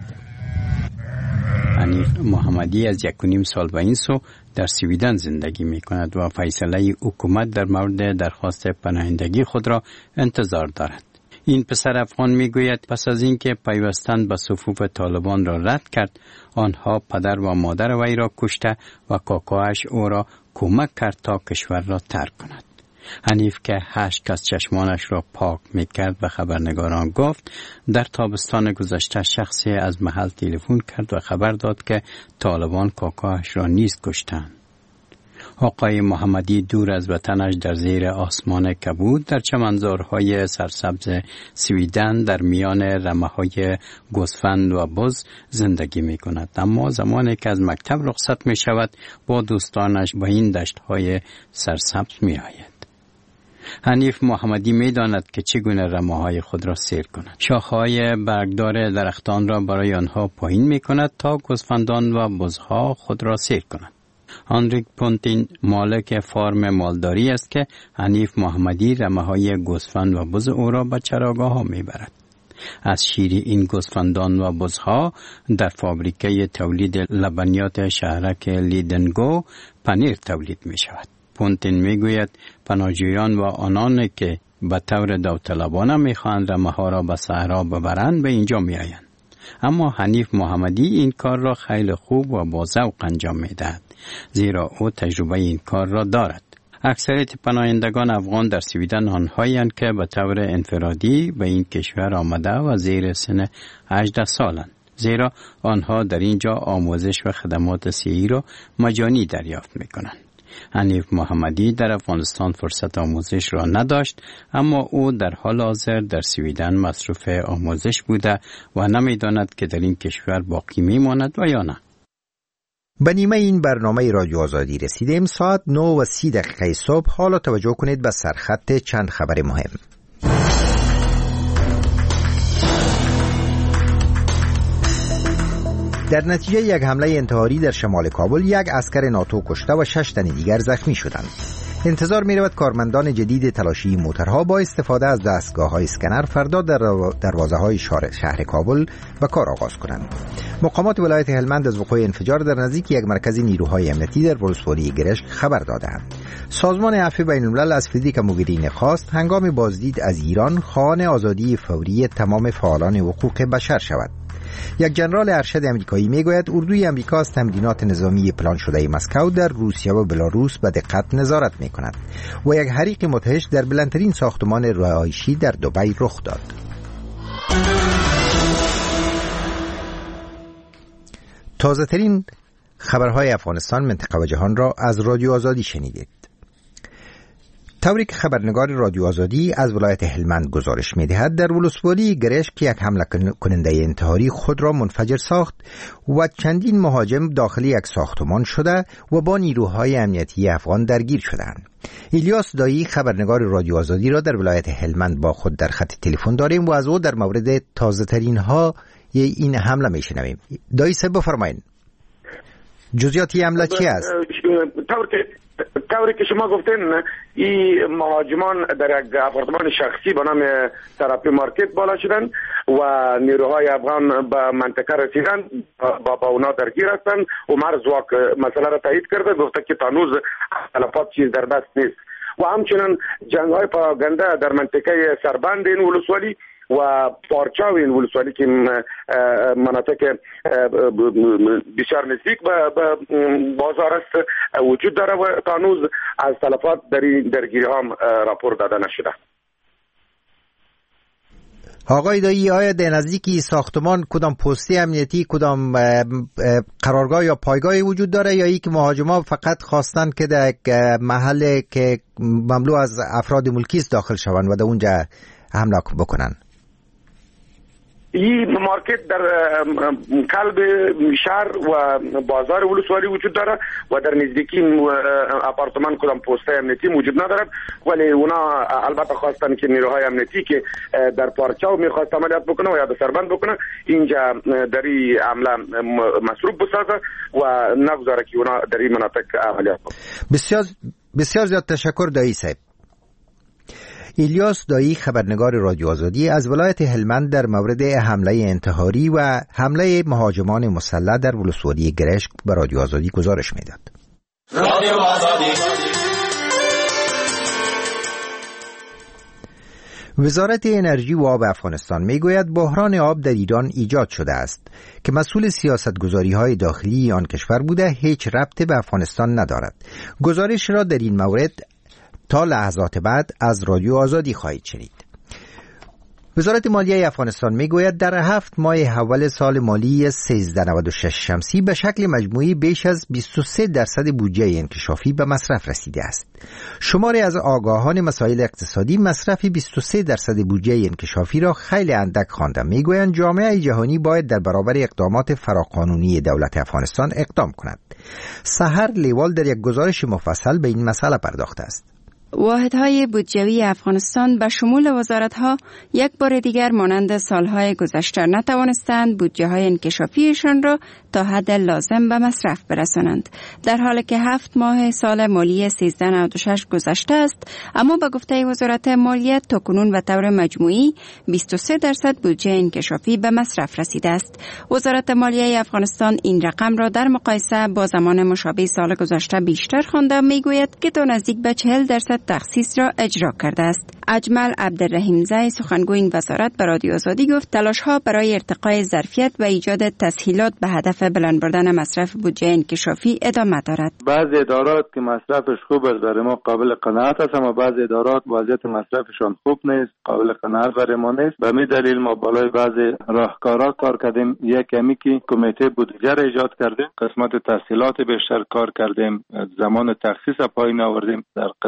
حنیف محمدی از یک و نیم سال به این سو در سویدن زندگی می کند و فیصله حکومت در مورد درخواست پناهندگی خود را انتظار دارد. این پسر افغان می گوید پس از اینکه پیوستن به صفوف طالبان را رد کرد، آنها پدر و مادر وی را کشته و کاکایش او را کمک کرد تا کشور را ترک کند. حنیف که هشت کس چشمانش را پاک می کرد به خبرنگاران گفت در تابستان گذشته شخصی از محل تلفن کرد و خبر داد که طالبان کاکایش را نیز کشتند. آقای محمدی دور از وطنش در زیر آسمان کبود در چمنزارهای سرسبز سویدن در میان رمه‌های گوسفند و بز زندگی می کند. اما زمانی که از مکتب رخصت می شود با دوستانش به این دشت‌های سرسبز می آید. حنیف محمدی می داند که چگونه رمه‌های خود را سیر کند. شاخه‌های برگدار درختان را برای آنها پایین می کند تا گوسفندان و بزها خود را سیر کنند. هانریک پونتین مالک فارم مالداری است که حنیف محمدی رمه‌های گوسفند و بز او را به چراگاه‌ها می‌برد. از شیر این گوسفندان و بزها در فابریکه تولید لبنیات شهرک لیدنگو پنیر تولید می‌شود. پونتین می‌گوید پناهجویان و آنان که به طور داوطلبانه می‌خواهند رمه‌ها را به صحرا ببرند به اینجا می‌آیند. اما حنیف محمدی این کار را خیلی خوب و با ذوق انجام می‌دهد، زیرا او تجربه این کار را دارد. اکثریت پناهندگان افغان در سویدن آنهایند که به طور انفرادی به این کشور آمده و زیر سن هجده سالند، زیرا آنها در اینجا آموزش و خدمات صحی را مجانی دریافت می‌کنند. حنیف محمدی در افغانستان فرصت آموزش را نداشت، اما او در حال حاضر در سویدن مصروف آموزش بوده و نمی‌داند که در این کشور باقی می‌ماند و یا نه. به نیمه این برنامه رادیو آزادی رسیدیم. ساعت نه و سی دقیقه صبح. حالا توجه کنید به سرخط چند خبر مهم. در نتیجه یک حمله انتحاری در شمال کابل یک عسکر ناتو کشته و شش تن دیگر زخمی شدند. انتظار می رود کارمندان جدید تلاشی موترها با استفاده از دستگاه‌های اسکنر فردا در دروازه‌های شهر کابل به کار آغاز کنند. مقامات ولایت هلمند از وقوع انفجار در نزدیک یک مرکز نیروهای امنیتی در ولسوالی گرشک خبر دادند. سازمان عفو بین الملل از فدریکا موگرینی خواست هنگام بازدید از ایران خواهان آزادی فوری تمام فعالان حقوق بشر شود. یک جنرال ارشد امریکایی میگوید اردوی امریکا از تمرینات نظامی پلان شده مسکو در روسیه و بلاروس به دقت نظارت میکند و یک حریق مدهش در بلندترین ساختمان رهایشی در دبی رخ داد. تازه ترین خبرهای افغانستان، منطقه و جهان را از رادیو آزادی شنیدید. طوری که خبرنگار رادیو آزادی از ولایت هلمند گزارش می‌دهد، در ولسوالی گرشک یک حمله کننده انتحاری خود را منفجر ساخت و چندین مهاجم داخل یک ساختمان شده و با نیروهای امنیتی افغان درگیر شدند. الیاس دایی خبرنگار رادیو آزادی را در ولایت هلمند با خود در خط تلفن داریم و از او در مورد تازه ترین ها این حمله میشنویم. دایی صاحب بفرمایید. جزئیات این حمله چی است؟ طوری که شما گفتین این مهاجمان در یک آپارتمان شخصی به نام تراپی مارکت بالا شدن و نیروهای افغان به منطقه رسیدن، با با اونا درگیر هستن و مرزواک مسئله را تایید کرده، گفته که تانوز تلفات چیز در دست نیست و همچنین جنگ های پراگنده در منطقه سربند این ولسوالی و پارچاو این ولسوالی که مناطق بسیار نزدیک به بازار است وجود داره و تانوز از تلفات در این درگیری هم راپور داده نشده. آقای دایی، آیا در نزدیکی ساختمان کدام پستی امنیتی، کدام قرارگاه یا پایگاهی وجود داره یا ای که مهاجما فقط خواستن که در یک محل که مملو از افراد ملکی است داخل شوند و در اونجا حمله بکنن؟ این مارکت در قلب شهر و بازار ولسوالی وجود داره و در نزدیکی آپارتمان کدام پست امنیتی موجود ندارد، ولی اونا البته خواستن که نیروهای امنیتی که در پارچاو میخواست عملیات بکنه و یا در سربند بکنه اینجا در این عمله مصروف بسازه و نگذاره که اونا در این مناطق عملیات بکنه. بسیار بسیار زیاد تشکر دایی صاحب. الیاس دایی خبرنگار رادیو آزادی از ولایت هلمند در مورد حمله انتحاری و حمله مهاجمان مسلح در ولسوالی گرشک به رادیو آزادی گزارش میداد. رادیو آزادی. وزارت انرژی و آب افغانستان میگوید بحران آب در ایران ایجاد شده است که مسئول سیاستگذاری‌های داخلی آن کشور بوده هیچ ربطی به افغانستان ندارد. گزارش را در این مورد تا لحظات بعد از رادیو آزادی خواهید شنید. وزارت مالیه افغانستان میگوید در هفت ماه اول سال مالی سیزده نود و شش شمسی به شکل مجموعی بیش از بیست و سه درصد بودجه انکشافی به مصرف رسیده است. شماری از آگاهان مسائل اقتصادی مصرف بیست و سه درصد بودجه انکشافی را خیلی اندک خوانده. میگویند جامعه جهانی باید در برابر اقدامات فراقانونی دولت افغانستان اقدام کند. سحر لیوال در یک گزارش مفصل به این مسئله پرداخته است. واحدهای بودجوی افغانستان به شمول وزارتها یک بار دیگر مانند سالهای گذشته نتوانستند بودجه های انکشافیشان را تا حد لازم به مصرف برسانند، در حالی که هفت ماه سال مالی سیزده نود و شش گذشته است، اما به گفته وزارت مالیه تاکنون به طور مجموعی بیست و سه درصد بودجه انکشافی به مصرف رسیده است. وزارت مالیه افغانستان این رقم را در مقایسه با زمان مشابه سال گذشته بیشتر خوانده، میگوید که تا نزدیک به چهل درصد تخصیص را اجرا کرده است. اجمل عبدالرحیم زی سخنگوی این وزارت به رادیو آزادی گفت تلاش‌ها برای ارتقای ظرفیت و ایجاد تسهیلات به هدف بلند بردن مصرف بودجه انکشافی ادامه دارد. بعضی ادارات که مصرفش خوب است برای ما قابل قناعت است، اما بعضی ادارات وضعیت مصرفشان خوب نیست، قابل قناعت برای ما نیست. به همین دلیل ما بالای بعضی راهکارها کار کردیم. یک کمی که کمیته بودجه را ایجاد کردیم، قسمت تسهیلات بیشتر کار کردیم، زمان تخصیص پایین آوردیم، در قسمت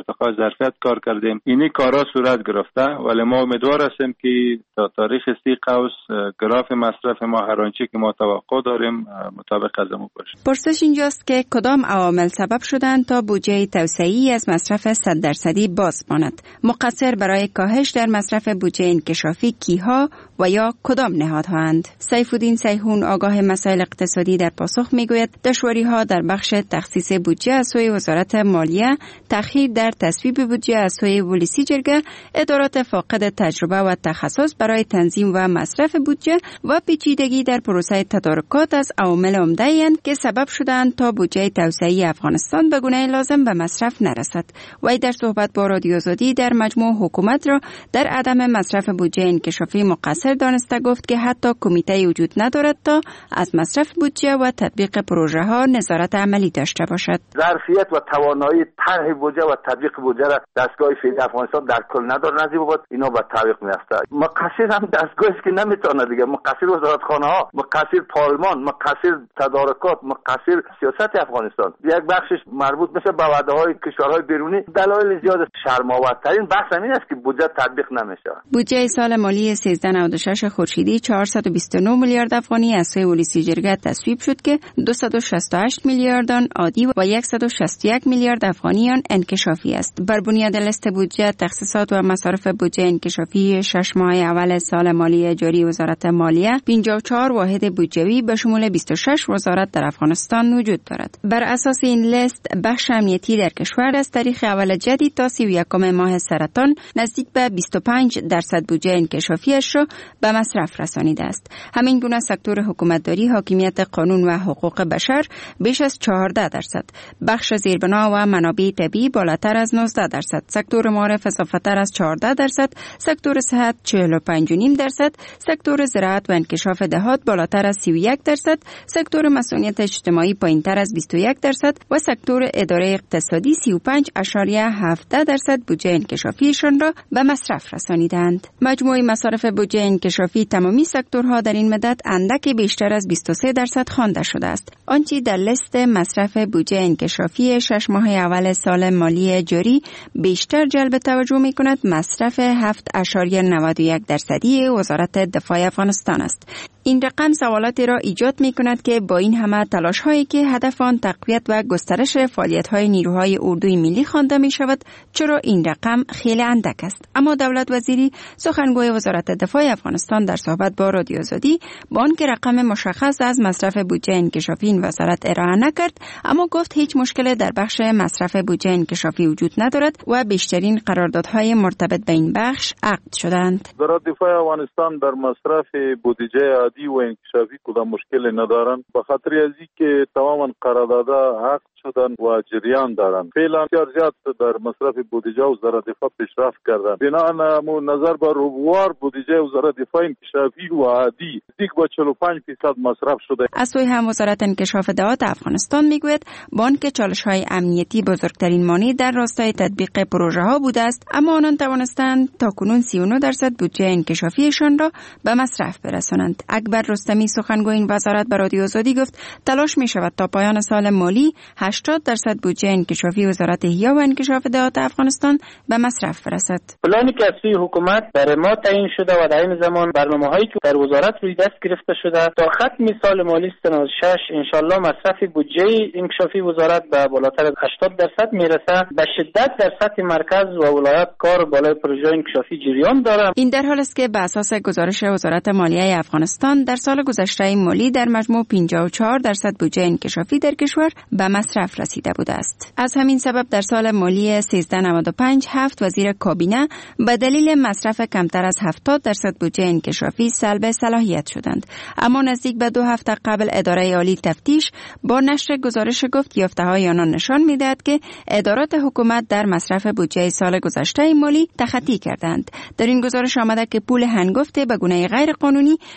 ارتقاء ظرفیت کار کردیم. اینی کارا صورت گرفته، ولی ما امیدوار هستیم که تا تاریخ سی قوس گراف مصرف ما هر آنچه که ما توقع داریم مطابق از ما باشه. پرسش اینجاست که کدام عوامل سبب شدند تا بودجه توسعه‌ای از مصرف صد درصدی باز ماند؟ مقصر برای کاهش در مصرف بودجه انکشافی کیها و یا کدام نهادهاند؟ سیف‌الدین سیحون آگاه مسائل اقتصادی در پاسخ میگوید دشواری‌ها در بخش تخصیص بودجه از سوی وزارت مالیه، تأخیر در تصویب بودجه از سوی پلیسی جرگه، ادارات فاقد تجربه و تخصص برای تنظیم و مصرف بودجه و پیچیدگی در پروسه تدارکات از عوامل عمده‌اند که سبب شدند تا بودجه توسعه‌ای افغانستان به گونه لازم به مصرف نرسد. وی در صحبت با رادیو آزادی در مجموع حکومت را در عدم مصرف بودجه انکشافی مقصر دانسته گفت که حتی کمیته وجود ندارد تا از مصرف بودجه و تطبیق پروژه ها نظارت عملی داشته باشد. ظرفیت و توانایی طرح بودجه و تطبیق بودجه را دستگاه فعلی افغانستان در کل نداره، نزدیک بود اینا به تعویق میفته. مقصر هم دستگاهی است که نمیتونه دیگه، مقصر وزارتخانه ها، مقصر پارلمان، مقصر تدارکات، مقصر سیاست افغانستان. یک بخشش مربوط میشه به وعده های کشورهای بیرونی. دلایل زیاد شرم‌آورترین بحث همین است که بودجه تطبیق نمیشه. بودجه سال مالی سیزده نود و شش خورشیدی چهارصد و بیست و نه میلیارد افغانی از سوی پلیسی جرگه تصویب شد که دویست و شصت و هشت میلیارد آن عادی و صد و شصت و یک میلیارد افغانی آن انکشافی است. بر بنیاد لیست بودجه، تخصیصات و مصارف بودجه انکشافی شش ماه اول سال مالی جاری وزارت مالیه، پنجاه و چهار واحد بودجوی به شمول بیست و شش وزارت در افغانستان وجود دارد. بر اساس این لیست، بخش امنیتی در کشور از تاریخ اول جدید تا سی و یکم ماه سرطان نزدیک به بیست و پنج درصد بودجه انکشافیش را به مصرف رسانیده است. همین گونه سکتور حکومتداری، حاکمیت قانون و حقوق بشر بیش از چهارده درصد، بخش زیربنا و منابع طبیعی بالاتر از نوزده درصد، سکتور معارف اضافتر از چهارده درصد، سکتور صحت چهل و پنج و نیم درصد، سکتور زراعت و انکشاف دهات بالاتر از سی و یک درصد، سکتور مسئولیت اجتماعی پایینتر از بیست و یک درصد و سکتور اداره اقتصادی سی و پنج اشاریه هفت درصد بودجه انکشافیشان را به مصرف رسانیدند. مجموع مصارف بودجه انکشافی تمامی سکتورها در این مدت اندکی بیشتر از بیست و سه درصد خوانده شده است. آنچه در لیست مصرف بودجه انکشافی شش ماه اول سال مالی جاری بیشتر جلب توجه می کند مصرف هفت اشاریه نود و یک درصدی وزارت دفاع افغانستان است. این رقم سوالاتی را ایجاد می کند که با این همه تلاش هایی که هدف آن تقویت و گسترش فعالیت های نیروهای اردوی ملی خوانده می شود، چرا این رقم خیلی اندک است؟ اما دولت وزیری سخنگوی وزارت دفاع افغانستان در صحبت با رادیو آزادی با آنکه رقم مشخص از مصرف بودجه انکشافی این وزارت ارائه نکرد، اما گفت هیچ مشکل در بخش مصرف بودجه انکشافی وجود ندارد و بیشترین قراردادهای مرتبط به این بخش عقد شدند. وزارت دفاع افغانستان در مصرف بودجه عادی و انکشافی کدام مشکلی ندارند، به خاطر از اینکه تماما قراردادها عقد شدن و جریان دارند. فعلا بسیار زیاد در مصرف بودجه وزارت دفاع پیشرفت کردن. بنابراین نظر بر روبوار بودجه وزارت دفاع انکشافی و عادی دیگ با چهل و پنج درصد مصرف شده. از سوی هم وزارت انکشاف دهات افغانستان میگوید با آنکه چالش‌های امنیتی بزرگترین مانع در راستای تطبیق پروژه ها بوده است، اما آنان توانستند تاکنون سی و نه درصد بودجه انکشافیشان را به مصرف برسانند. اکبر رستمی سخنگوی این وزارت به رادیو آزادی گفت تلاش می شود تا پایان سال مالی هشتاد درصد بودجه انکشافی وزارت احیا و انکشاف دهات افغانستان به مصرف برسد. پلانی که از سوی حکومت برای ما تعیین شده و در این زمان برنامه‌هایی که در وزارت روی دست گرفته شده تا ختم سال مالی نود و شش ان شاء الله مصرف بودجه انکشافی وزارت به بالاتر از هشتاد درصد میرسه. به شدت در سطح مرکز و ولایت کار بالای پروژه انکشافی جریان داره. این در حالی است که به اساس گزارش وزارت مالیه افغانستان در سال گذشته مالی در مجموع پنجاه و چهار درصد بودجه انکشافی در کشور به مصرف رسیده بوده است. از همین سبب در سال مالی سیزده نود و پنج هفت وزیر کابینه به دلیل مصرف کمتر از هفتاد درصد بودجه انکشافی سلب صلاحیت شدند. اما نزدیک به دو هفته قبل اداره عالی تفتیش با نشر گزارش گفت یافته‌های آنان نشان می‌دهد که ادارات حکومت در مصرف بودجه سال گذشته مالی تخطی کردند. در این گزارش آمده که پول هنگفت به گونه غیر قانونی به حساب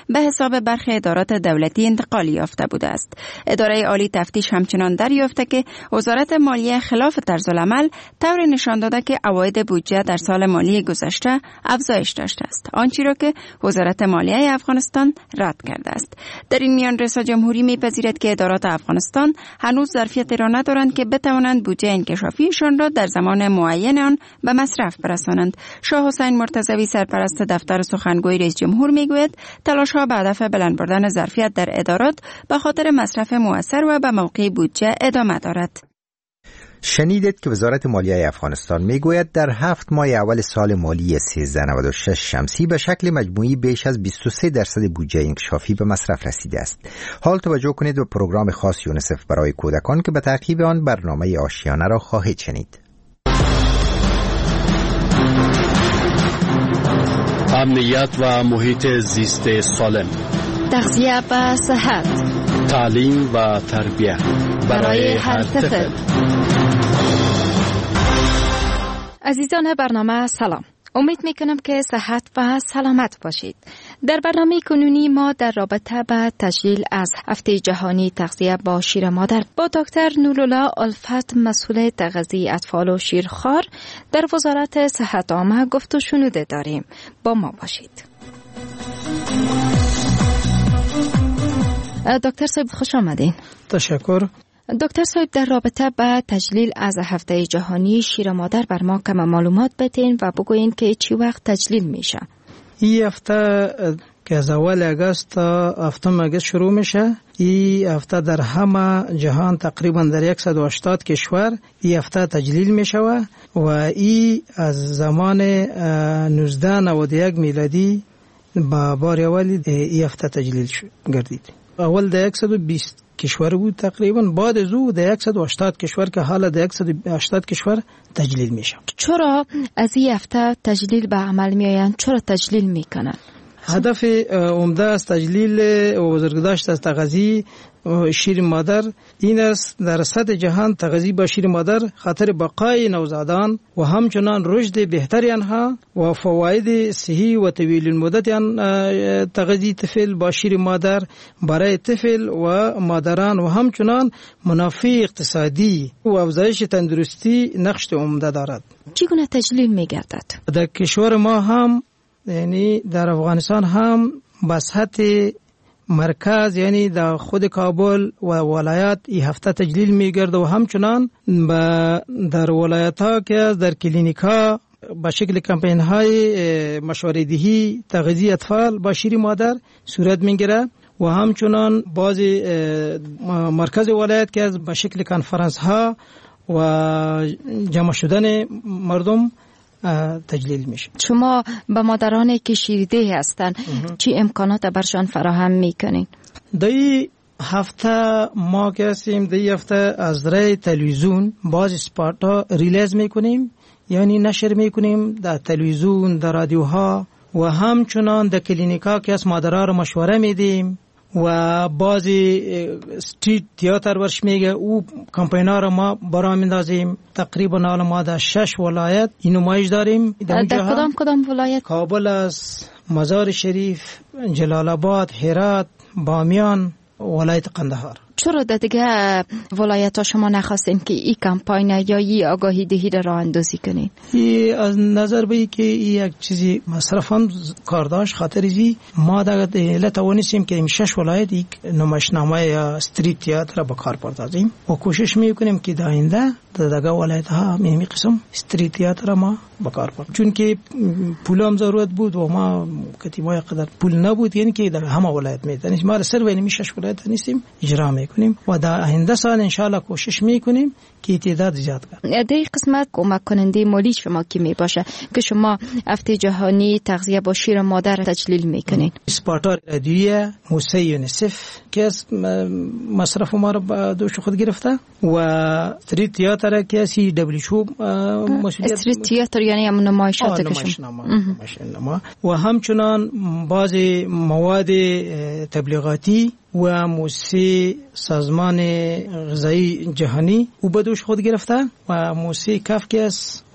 به برخی ادارات دولتی انتقال یافته بوده است. اداره عالی تفتیش همچنان دریافته که وزارت مالیه خلاف طرزالعمل طور نشان داده که عواید بودجه در سال مالی گذشته افزایش داشته است، آنچه را که وزارت مالیه افغانستان رد کرده است. در این میان رئیس جمهوری می‌پذیرد که ادارات افغانستان هنوز ظرفیتی را ندارند که بتوانند بودجه انکشافیشان را در زمان معین آن به مصرف برسانند. شاه حسین مرتضوی سرپرست دفتر سخنگوی رئیس جمهور میگوید تلاش‌ها به هدف بلند بردن ظرفیت در ادارات به خاطر مصرف مؤثر و به موقع بودجه ادامه دارد. شنیدید که وزارت مالیه افغانستان میگوید در هفت ماه اول سال مالی سیزده نود و شش شمسی به شکل مجموعی بیش از بیست و سه درصد بودجه انکشافی به مصرف رسیده است. حال توجه کنید به پروگرام خاص یونیسف برای کودکان که به تعقیب آن برنامه آشیانه را خواهید شنید. امنیت و محیط زیست سالم، تغذیه و صحت، تعلیم و تربیت برای هر طفل. عزیزان برنامه سلام، امید میکنم که صحت و سلامت باشید. در برنامه کنونی ما در رابطه با تجلیل از هفته جهانی تغذیه با شیر مادر با دکتر نورالله الفت، مسئول تغذیه اطفال و شیرخوار در وزارت صحت عامه گفت و شنوده داریم. با ما باشید. دکتر صاحب خوش آمدین. تشکر. دکتر صاحب در رابطه با تجلیل از هفته جهانی شیر مادر بر ما کم معلومات بتین و بگوین که چی وقت تجلیل میشه؟ این هفته که از اول اگست تا هفتم اگست شروع میشه. این هفته در همه جهان تقریبا در صد و هشتاد کشور این هفته تجلیل میشه و این از زمان نوزده نود و یک میلادی با بار اول این هفته تجلیل گردید. اول در صد و بیست کشور بود تقریبا، بعد از او در صد و هشتاد کشور که حالا در صد و هشتاد کشور تجلیل میشه. چرا از این هفته تجلیل به عمل میآیند؟ چرا تجلیل میکنن؟ هدف عمده از تجلیل و بزرگداشت از تغذیه شیر مادر این است در سطح جهان تغذیه با شیر مادر خاطر بقای نوزادان و همچنان رشد بهتر آنها و فواید صحی و طویل المدت آن تغذیه طفل با شیر مادر برای طفل و مادران و همچنان منافع اقتصادی و افزایش تندرستی نقش عمده دارد. چگونه تجلیل میگردد؟ در کشور ما هم یعنی در افغانستان هم به سطح مرکز یعنی در خود کابل و ولایات این هفته تجلیل میگرده و همچنان در ولایت ها که در کلینیک ها با شکل کمپین های مشوره دهی تغذیه اطفال با شیر مادر صورت میگیره و همچنان بعضی مرکز ولایت که با شکل کنفرانس ها و جمع شدن مردم تجلیل میشه. شما به مادرانی که شیرده هستند چی امکانات برشان فراهم میکنین؟ دایی هفته ما که هستیم دایی هفته از رای تلویزیون باز اسپارت ها ریلیز میکنیم، یعنی نشر میکنیم در تلویزیون، در رادیوها و همچنان در کلینیک ها که از مادرها رو مشوره میدیم و بعضی استریت تئاتر ورش میگه او کمپینا رو ما برام میندازیم. تقریبا حالا ما در شش ولایت این نمایش داریم. در کدام کدام ولایت؟ کابل است، مزار شریف، جلال آباد، هرات، بامیان، ولایت قندهار. چرا در دیگه ولایت ها شما نخواستین که این کمپاین یا این آگاهی دهی را اندازی کنین؟ ای از نظر به که این یک چیزی مصرفان کار داشت، خاطر ازی ما دیگه لتوانستیم که این شش ولایت یک نمایشنامه یا استریت تئاتر را به کار پردازیم و کوشش میکنیم که در آینده در دیگه ولایت ها می قسم استریت تئاتر ما به کار پردازیم، چون که پول هم ضرورت بود و ما کتیبای قدر پول نبود، یعنی که در همه ولایت میدن ما را سر بین شش ولایت نیستیم اجرا کنیم و در آینده سال انشالله کوشش میکنیم که تعداد زیاد کنیم. در این قسمت کمک کننده مالی شما کی می باشه که شما هفته جهانی تغذیه با شیر مادر تجلیل میکنین؟ اسپارتا رادیویی موسسه یونیسف که از مصرف ما رو دوش خود گرفته و استریت تئاتر که سی دبلیو مسئولیت. استریت تئاتر یعنی هم نمایشات که شما و همچنان بعضی مواد تبلیغاتی و موسسه سازمان غذایی جهانی او بدوش خود گرفته و موسسه کف که است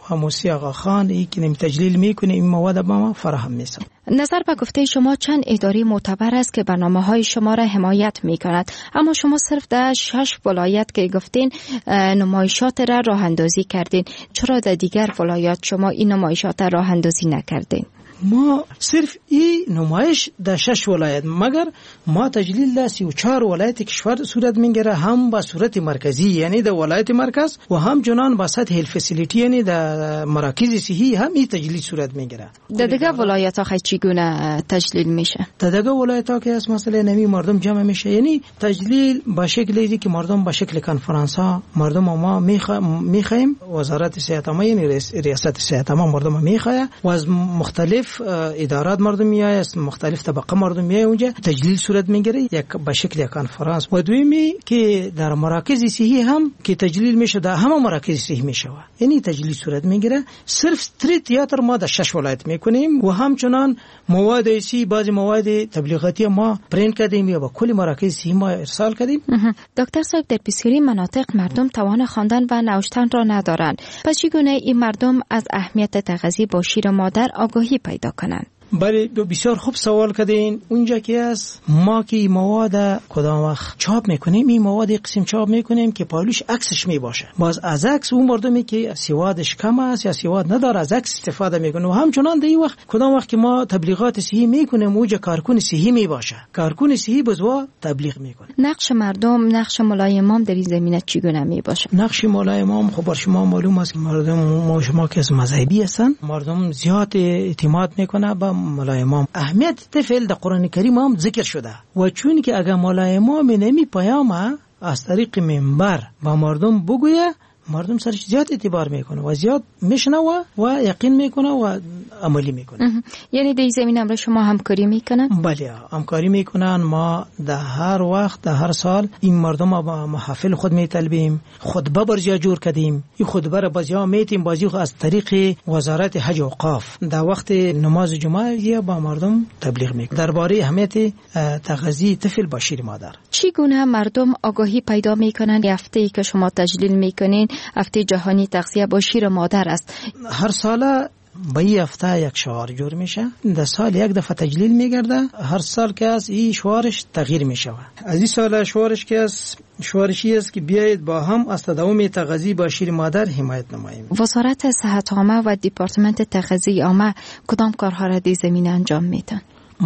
و موسی آقا خان ای که تجلیل میکنه این مواد به ما فراهم میسه. نظر به گفته شما چند اداره معتبر است که برنامه های شما را حمایت میکند، اما شما صرف در شش ولایت که گفتین نمایشات را راه اندازی کردین، چرا در دیگر ولایات شما این نمایشات را راه اندازی نکردین؟ ما صرف این نمایش در شش ولایت، مگر ما تجلیل در سی و چهار ولایت کشور صورت میگیره، هم با صورت مرکزی یعنی در ولایت مرکز و هم جنان با سطح الفسیلیتی یعنی در مراکز صحی هم این تجلیل صورت میگیره. در دیگه ولایت ها خیلی چگونه تجلیل میشه؟ در دیگه ولایت ها که از مثلا نمی مردم جمع میشه، یعنی تجلیل با شکلی که مردم با شکل کنفرانس ها مردم ما میخوایم، وزارت صحت ما یعنی ریاست صحت ما مردم میخواه و از مختلف ادارات مردم میای، از مختلف طبقه مردم میای اونجا تجلیل صورت میگیره یک به شکل کنفرانس. و دومی که در مراکز صحی هم که تجلیل میشه، در همه مراکز صحی میشه یعنی تجلیل صورت میگیره. صرف استریت تئاتر ما در شش ولایت میکنیم و همچنان مواد ایسی بعضی مواد تبلیغاتی ما پرینت کردیم یا با کل مراکز صحی ما ارسال کردیم. دکتر صاحب، در بسیاری مناطق مردم توان خواندن و نوشتن را ندارند، پس چگونه این مردم از اهمیت تغذیه با شیر مادر آگاهی پیدا کنند؟ بله بسیار خوب سوال کردین. اونجا که است ما که مواد کدام وقت چاپ میکنیم، این مواد قسم چاپ میکنیم که پایلوش عکسش میباشه، باز از عکس اون مردمی که سوادش کم است یا سواد نداره از عکس استفاده میکنه. و همچنان در این وقت کدام وقت که ما تبلیغات صحی میکنیم اونجا کارکون صحی میباشه، کارکون صحی بزوا تبلیغ میکنه. نقش مردم، نقش مولای امام در این زمینه چگونه میباشه؟ نقش مولای امام خب بر شما معلوم است که مردم ما شما که از مذهبی هستن، مردم زیاد اعتماد میکنه به مولای امام. اهمیت طفل در قرآن کریم هم ذکر شده و چون که اگر مولای امام نمی پیام از طریق منبر با مردم بگویه، مردم سرش زیاد اعتبار میکنه و زیاد میشنوه و یقین میکنه و عملی میکنه. یعنی در این زمینه هم شما همکاری میکنن؟ بله همکاری میکنن. ما در هر وقت در هر سال این مردم با محافل خود میطلبیم، خطبه برزیا جور کردیم، این خطبه را بازیا میتیم بازی از طریق وزارت حج و اوقاف در وقت نماز جمعه یا با مردم تبلیغ میکنه درباره اهمیت تغذیه طفل با شیر مادر. چگونه مردم آگاهی پیدا میکنن؟ هفته‌ای که شما تجلیل میکنین هفته جهانی تغذیه با شیر مادر است، هر ساله با این هفته یک شعار جور میشه، در سال یک دفعه تجلیل میگرده، هر سال که از این شعارش تغییر میشه. از این سال شعارش که از شعارشی است که بیایید با هم از تداوم تغذیه با شیر مادر حمایت نماییم. وزارت صحت عامه و دپارتمنت تغذیه عامه کدام کارها را در زمینه انجام میدن؟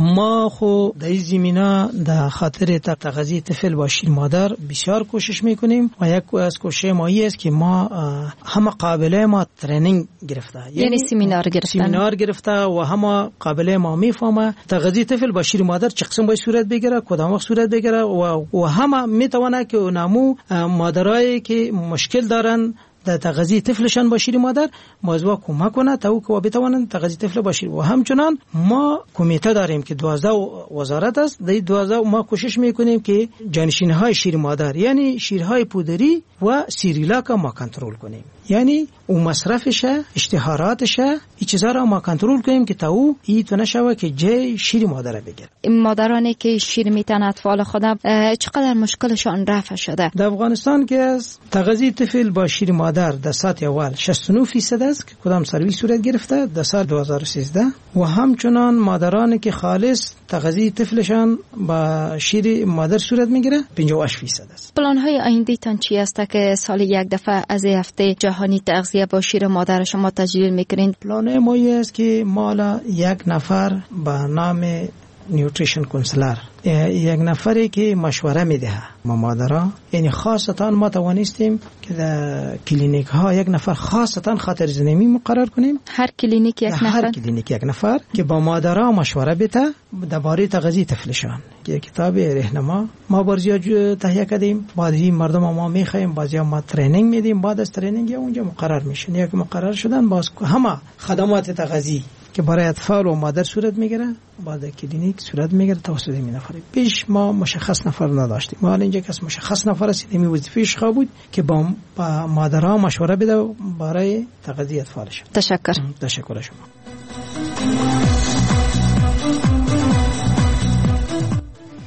ما خو در این زمینه در خاطر تغذیه طفل با شیر مادر بسیار کوشش میکنیم و یک از کوشش ما است که ما همه قابله ما ترینینگ گرفته، یعنی, یعنی سمینار گرفتن سمینار گرفته و همه قابله ما میفهمه تغذیه طفل با شیر مادر چه قسم باید صورت بگیره، کدام وقت صورت بگیره و, و همه میتونه که نامو مادرایی که مشکل دارن در تغذیه طفلشان با شیر مادر موضوع کمک کنه تا که بتوانند تغذیه طفل با شیر. و همچنان ما کمیته داریم که دوازده وزارت است، در دوازده ما کوشش میکنیم که جانشین‌های شیر مادر یعنی شیرهای پودری و سیریلاک ما کنترل کنیم، یعنی او مصرفش، اشتهاراتش، این چیزا را ما کنترل کنیم که تا او این تو نشوه که جای شیر مادر بگیره. مادرانی که شیر میتن اطفال خودم چقدر مشکلشان رفع شده؟ در افغانستان که از تغذیه طفل با شیر مادر در سطح اول شصت و نه درصد است که کدام سرویس صورت گرفته در سال دو هزار و سیزده و همچنان مادرانی که خالص تغذیه طفلشان با شیر مادر صورت میگیره پنجاه و هشت درصد است. پلان های آینده تان چی است که سال یک دفعه از هفته جهانی تغذیه با شیر مادر شما تجلیل میکنین؟ پلان ما است که ما یک نفر به نام نیوتریشن کونسلر، یک نفری که مشوره میده ما مادرها، یعنی خاصتا ما توانستیم که در کلینیک ها یک نفر خاصتا خاطر زنمی مقرر کنیم. هر کلینیک یک نفر؟ هر کلینیک یک نفر که با مادرها مشوره بده درباره تغذیه طفلشان. یک کتاب راهنما ما برزیا تهیه کردیم، بعد این مردم ما میخوایم بعضیا ما ترینینگ میدیم، بعد از ترینینگ اونجا مقرر میشن، یک مقرر شدن باز همه خدمات تغذیه که برای اطفال و مادر صورت میگیره بعد کلینیک صورت میگیره توسط این نفر. پیش ما مشخص نفر نداشتیم، ما اینجا که مشخص نفر است، این وظیفه‌اش خواه بود که با, با مادرها مشوره بده برای تغذیه اطفالش. تشکر. تشکر شما. خب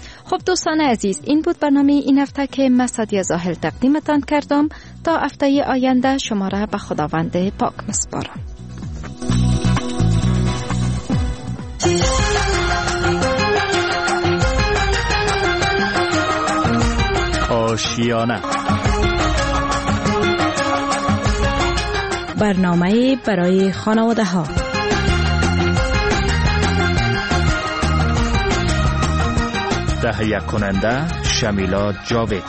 دوستان عزیز، این بود برنامه این هفته که من سعدیه زاهل تقدیمتان کردم. تا هفته آینده شما را به خداوند پاک می‌سپارم. آشیانه، برنامه برای خانواده ها. تهیه کننده شمیلا جاوید.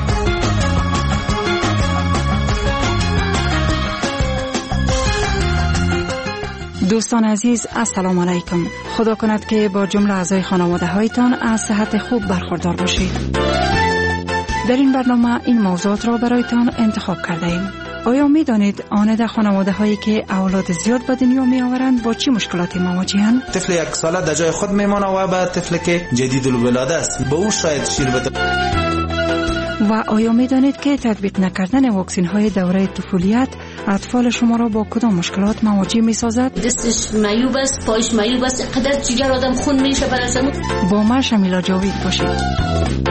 دوستان عزیز، السلام علیکم. خدا کند که با جمله اعضای خانواده هایتان از صحت خوب برخوردار باشید. در این برنامه این موضوعات را برایتان انتخاب کرده ایم. آیا می دانید آن در خانواده هایی که اولاد زیاد به دنیا می آورند با چی مشکلاتی مواجهند؟ طفل یک ساله در جای خود میمانه و به طفل که جدید الولاده است به او شاید شیر بده. و آیا می دانید که تطبیق نکردن واکسین های دوره طفولیت اطفال شما را با کدام مشکلات مواجه می سازد؟ دستش معیوب است، پایش معیوب است، قدر جگر آدم خون میشه برای با ما شمیلا جاوید باشید.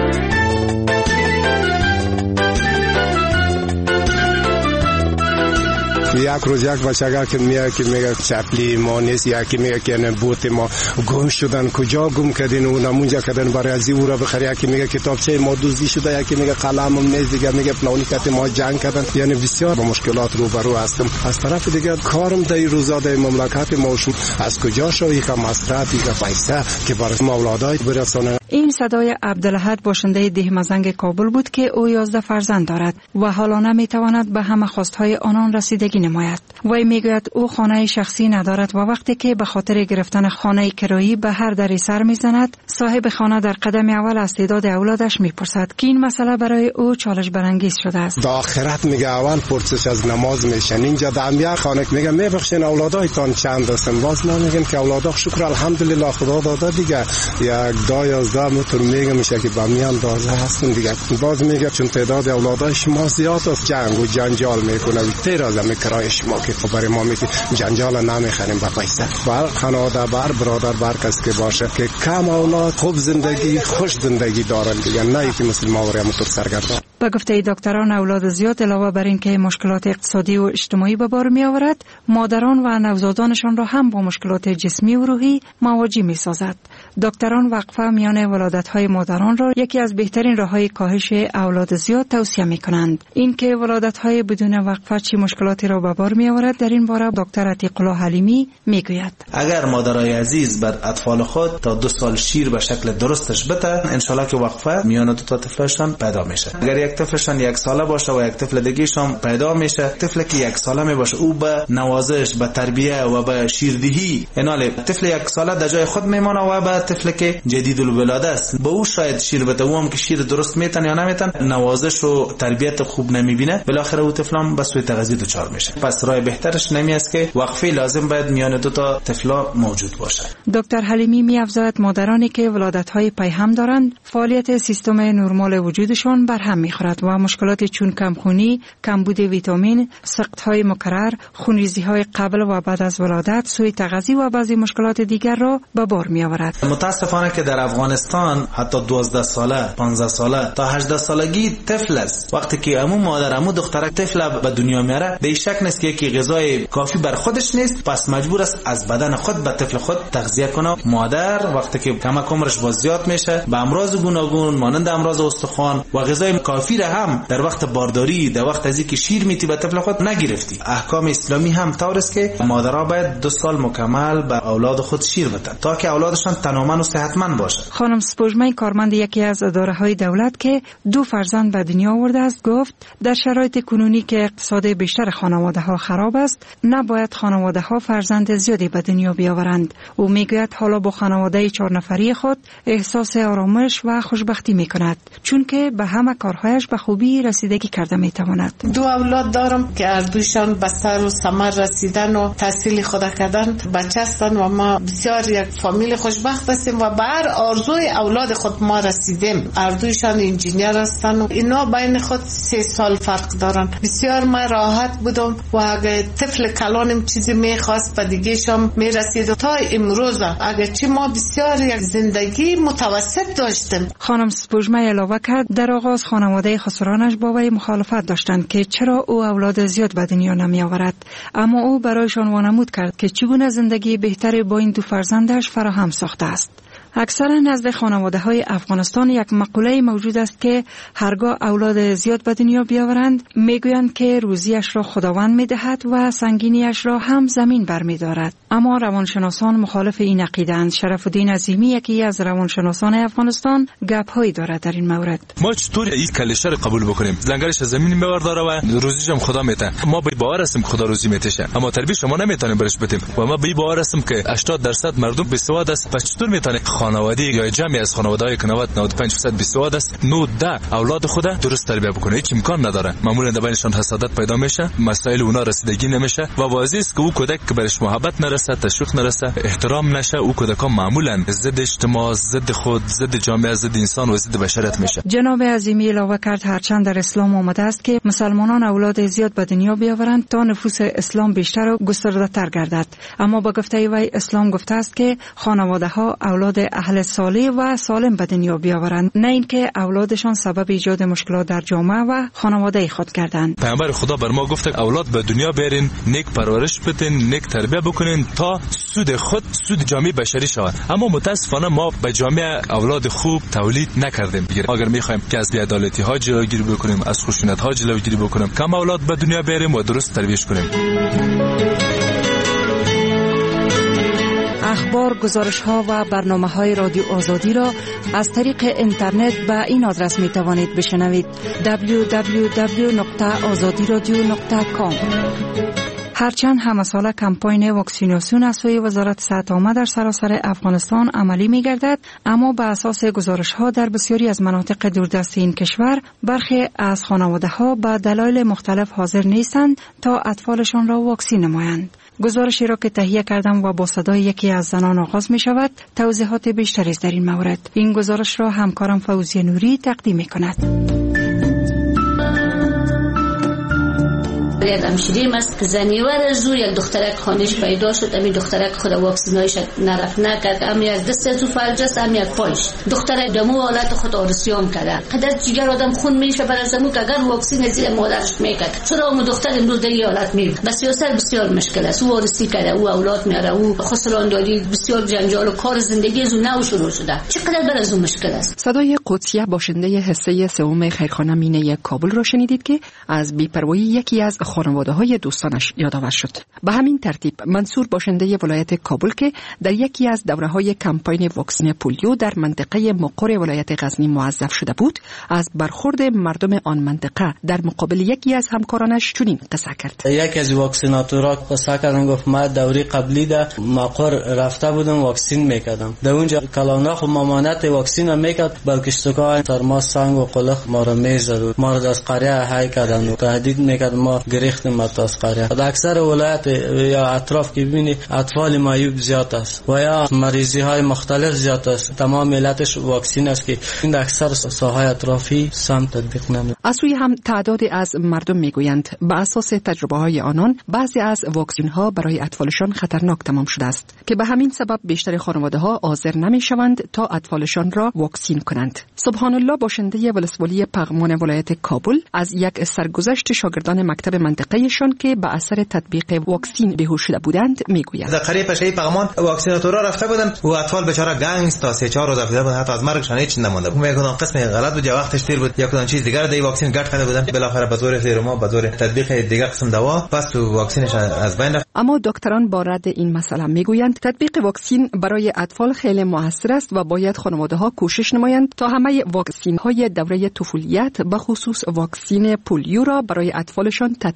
یک روز یک بچگاه که میگه که میگه چپلی ما نیست، یکی میگه که نه بوت ما گم شدن، کجا گم کردین و نمونجا کردن برای از او را بخری، یکی میگه کتابچه ما دزدی شده، یکی میگه قلمم نیست، دیگه میگه فلانی کته ما جنگ کردن. یعنی بسیار با مشکلات روبرو هستم. از طرف دیگه کارم در روزا در مملکت ما شون از کجا شوی که مصرفی که پیسه که برای اولادای برسونه. این صدای عبدالحد باشنده ده مزنگ کابل بود که او یازده فرزند دارد و حالا نمیتواند به همه خواستهای آنان رسیدگی نماید. وی میگوید او خانه شخصی ندارد و وقتی که به خاطر گرفتن خانه کرایی به هر دری سر میزند، صاحب خانه در قدم اول از تعداد اولادش میپرسد که این مسئله برای او چالش برانگیز شده است. در آخرت میگه اول پرسش از نماز میشن، اینجا در یک خانه میگه میبخشین اولادایتان چند هستن، باز نمیگن که اولادها شکر الحمدلله خدا داده دیگه یک دا یازده متر میگه میشه که به میان دازه هستن دیگه. باز میگه چون تعداد اولادای شما زیاد است جنگ و جنجال میکنه تیر از کرای شما که برای ما میگه جنجال نمیخریم با پیسه. بر خانواده بر برادر بر کس که باشه که کم اولاد خوب زندگی خوش زندگی دارن دیگه، نه که مثل ما وریا موتور سرگردان. به گفته دکتران اولاد زیاد علاوه بر اینکه مشکلات اقتصادی و اجتماعی به بار می آورد، مادران و نوزادانشان را هم با مشکلات جسمی و روحی مواجه می سازد. دکتران وقفه میان ولادت‌های مادران را یکی از بهترین راه‌های کاهش اولاد زیاد توصیه می‌کنند. اینکه ولادت‌های بدون وقفه چه مشکلاتی را به بار می‌آورد در این باره دکتر عتیق الله حلیمی میگوید. اگر مادرای عزیز بر اطفال خود تا دو سال شیر به شکل درستش بده، ان شاءالله که وقفه میان دو تا طفلشان پیدا میشه. اگر یک طفلشان یک ساله باشه و یک طفل دیگه‌شان پیدا میشه، طفلی که یک ساله می باشه او به نوازش، به تربیت و به شیردهی، انال طفل یک ساله در جای خود میمونه و به طفل که جدید الولاده است به او شاید شیر بده، او هم که شیر درست میتن یا نمیتن، نوازش و تربیت خوب نمیبینه، بالاخره او طفلم به سوی تغذیه دچار میشه. پس راه بهترش نمی است که وقفه لازم باید میان دو تا طفلا موجود باشه. دکتر حلیمی می‌افزاید مادرانی که ولادت‌های پیهم دارند، فعالیت سیستم نرمال وجودشان برهم می‌خورد و مشکلات چون کمخونی، کمبود ویتامین، سقط‌های مکرر، خونریزی‌های قبل و بعد از ولادت، سوء تغذیه و بعضی مشکلات دیگر را به بار می‌آورد. متاسفانه که در افغانستان حتی دوازده ساله، پانزده ساله تا هجده سالگی طفل است. وقتی که عمو مادر عمو دختر طفل به دنیا میاره، به شک نیست که یکی غذای کافی بر خودش نیست، پس مجبور است از بدن خود به طفل خود تغذیه کنه. مادر وقتی که کمک عمرش باز زیاد میشه، به امراض گوناگون مانند امراض استخوان و غذای کافی را هم در وقت بارداری، در وقت از اینکه شیر میتی به طفل خود نگرفتی. احکام اسلامی هم طور است که مادرها باید دو سال مکمل به اولاد خود شیر بدن تا که اولادشان تنومند و صحتمند باشه. خانم سپوږمۍ کارمند یکی از اداره‌های دولت که دو فرزند به دنیا آورده است گفت در شرایط کنونی که اقتصاد بیشتر خانواده‌ها خراب است، نباید خانواده‌ها فرزند زیادی به دنیا بیاورند. او میگوید حالا با خانواده چهار نفری خود احساس آرامش و خوشبختی میکند، چون که به همه کارهایش به خوبی رسیدگی کرده میتواند. دو اولاد دارم که هر دویشان به سر و ثمر رسیدن و تحصیل خود کردن، بچه هستند و ما بسیار یک فامیل خوشبخت وقت بسیم و بر آرزوی اولاد خود ما رسیدیم. اردویشان انجینیر هستن و اینا بین خود سه سال فرق دارن. بسیار ما راحت بودم و اگه طفل کلانم چیزی میخواست به دیگهشم میرسید. تا امروز اگه چی ما بسیار یک زندگی متوسط داشتیم. خانم سپوږمۍ علاوه کرد در آغاز خانواده خسرانش با وی مخالفت داشتند که چرا او اولاد زیاد به دنیا نمی آورد، اما او برایشان وانمود کرد که چگونه زندگی بهتری با این دو فرزندش فراهم ساخته است. اکثرا نزد خانواده های افغانستان یک مقوله موجود است که هرگاه اولاد زیاد به دنیا بیاورند میگویند که روزیش را خداوند میدهد و سنگینیش را هم زمین برمیدارد. اما روانشناسان مخالف این عقیده‌اند. شرف الدین عظیمی یکی از روانشناسان افغانستان گپ‌هایی دارد در این مورد. ما چطور این کلیشه را قبول بکنیم؟ زنگرش از زمین میورداره و روزیش هم خدا میده. ما به باور هستیم که خدا روزی میتشه، اما تربیت شما نمیتونیم برش بدیم و ما به باور هستیم که هشتاد درصد مردم بیسواد است. پس چطور میتونه خانواده یا جمعی از خانواده‌های که نود نود و پنج درصد بیسواد است نود اولاد خود درست تربیت بکنه؟ هیچ امکان نداره. معمولا در بینشان حسادت پیدا میشه، مسائل اونا رسیدگی نمیشه و واضحه است که او کودک که برش محبت نرسه، تشویق نرسه، احترام نشه، او کودکان معمولا ضد اجتماع، ضد خود، ضد جامعه، ضد انسان و ضد بشریت میشه. جناب عظیمی علاوه کرد هرچند در اسلام آمده است که مسلمانان اولاد زیاد به دنیا بیاورند تا نفوس اسلام بیشتر و گسترده‌تر گردد، اما با گفته وی اسلام گفته است که خانواده ها اولاد اهل صالح و سالم به دنیا بیاورند، نه اینکه اولادشان سبب ایجاد مشکلات در جامعه و خانواده خود گردند. پیامبر خدا بر ما گفته اولاد به دنیا بیارین، نیک پرورش بدین، نیک تربیت بکنین تا سود خود سود جامعه بشری شود. اما متاسفانه ما به جامعه اولاد خوب تولید نکردیم. اگر میخوایم که از بی‌عدالتی ها جلوگیری بکنیم، از خشونت ها جلوگیری بکنیم، کم اولاد به دنیا بیاریم و درست تربیت کنیم. اخبار، گزارش ها و برنامه های رادیو آزادی را از طریق اینترنت به این آدرس می توانید بشنوید: دبلیو دبلیو دبلیو نقطه آزادی رادیو نقطه کام. هرچند همه ساله کمپاین واکسیناسیون از سوی وزارت صحت عامه در سراسر افغانستان عملی می گردد، اما به اساس گزارش ها در بسیاری از مناطق دوردست این کشور برخی از خانواده ها به دلایل مختلف حاضر نیستند تا اطفالشان را واکسین نمایند. گزارشی را که تهیه کردم و با صدای یکی از زنان آغاز می شود، توضیحات بیشتری در این مورد. این گزارش را همکارم فوزی نوری تقدیم می کند. یک همشیریم است که زنیور زور یک دخترک خانش پیدا شد. امی دخترک خود واکسینایش نرفت نکرد، امی یک دست از او فلج است، امی یک پایش. دخترک دمو حالت خود آرسیام کرده. قدر جگر آدم خون میشه بر زمو که اگر واکسین زیر مادرش میکرد، چرا اون دختر امروز در این حالت میره؟ بس یاسر بسیار مشکل است. او آرسی کرده، او اولاد میاره، او خسران دادی، بسیار جنجال و کار زندگی از اون نو شروع شده. چقدر بر از اون مشکل است. صدای قدسیه باشنده حصه سوم خیرخانه مینه کابل را شنیدید که از بی‌پروایی یکی از خانواده های دوستانش یادآور شد. به همین ترتیب منصور باشنده ولایت کابل که در یکی از دوره های کمپاین واکسین پولیو در منطقه مقر ولایت غزنی موظف شده بود، از برخورد مردم آن منطقه در مقابل یکی از همکارانش چنین قصه کرد. یکی از واکسیناتورها قصه کردن، گفت ما دوره قبلی ده مقر رفته بودم واکسین میکردم. در اونجا کلانا خو مامانت واکسین میکرد، بلکه اشتکای سرما سنگ و قلق ما را میزد، ما را از قریه های کردن و تهدید میکرد ما گریختیم از قریه. در اکثر ولایت یا اطراف که ببینی اطفال معیوب زیاد است و یا مریضی های مختلف زیاد است. تمام علتش واکسین است که این اکثر ساحه اطرافی سم تطبیق نمی‌کنه. از سوی هم تعدادی از مردم میگویند به اساس تجربه های آنان بعضی از واکسین ها برای اطفالشان خطرناک تمام شده است که به همین سبب بیشتر خانواده ها حاضر نمیشوند تا اطفالشان را واکسین کنند. سبحان الله باشنده ولسوالی پغمان ولایت کابل از یک سرگذشت شاگردان مکتب منطقه شان که به اثر تطبیق واکسین بیهوش شده بودند میگویند. در قریه پشه‌ای پغمان واکسیناتورها رفته بودند و اطفال بیچاره گنگز تا سه چهار روز افتاده بودند، حتی از مرگشان هیچ نمونده بود. میگن قسم غلط بود یا وقتش دیر بود یا کدام چیز دیگر دی واکسین گرد کرده بودند. بالاخره به طور سیروما به طور تطبیق دیگر قسم دوا پس تو واکسینش از بین رفت. اما دکتران با رد این مسئله میگویند تطبیق واکسین برای اطفال خیلی موثر است و باید خانواده‌ها کوشش نمایند تا همه واکسین‌های دوره طفولیت به خصوص واکسین پولیو را برای اطفالشان تطبیق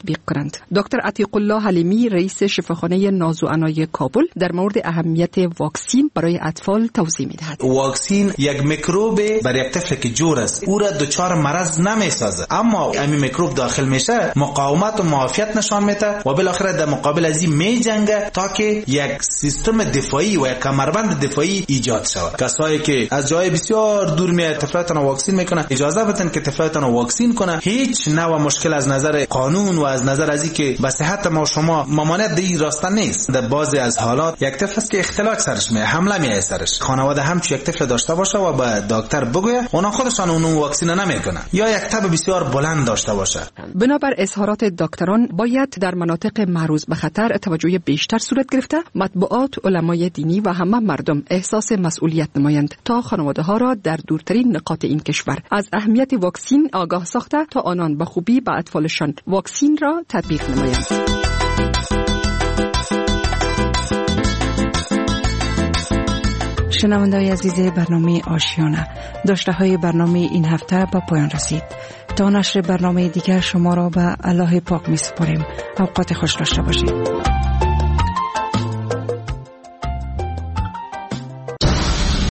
تطبیق کنند. دکتر عتیق الله حلیمی رئیس شفاخانه نازوعنای کابل در مورد اهمیت واکسین برای اطفال توضیح می‌دهد. واکسین یک میکروب برای یک طفل که جور است او را دچار مرض نمیسازه، اما این میکروب داخل میشه مقاومت و معافیت نشان میده و بالاخره در مقابل از این میجنگه تا که یک سیستم دفاعی و یک کمربند دفاعی ایجاد شود. کسایی که از جای بسیار دور میاد طفلاتون واکسین میکنه، اجازه بدن که طفلاتون واکسین کنه. هیچ نوع مشکل از نظر قانون و از نظر از اینکه به صحت ما شما ممانعت دی راستا نیست. در بعضی از حالات یک طفل است که اختلال سرش میاد، حمله میاد سرش، خانواده هم چه یک طفل داشته باشه و به دکتر بگوید اونا خودشان اون واکسین نمیکنه یا یک تب بسیار بلند داشته باشه. بنابر اظهارات دکتران باید در مناطق معرض به خطر توجه بیشتر صورت گرفته، مطبوعات، علمای دینی و همه مردم احساس مسئولیت نمایند تا خانواده‌ها را در دورترین نقاط این کشور از اهمیت واکسین آگاه ساخته تا آنان به خوبی به اطفالشان واکسین را تطبیق نمایند. شنونده‌های عزیز برنامه آشیانه، داشته های برنامه این هفته به پایان رسید. تا نشر برنامه دیگر شما را به الله پاک می سپاریم. اوقات خوش داشته باشید.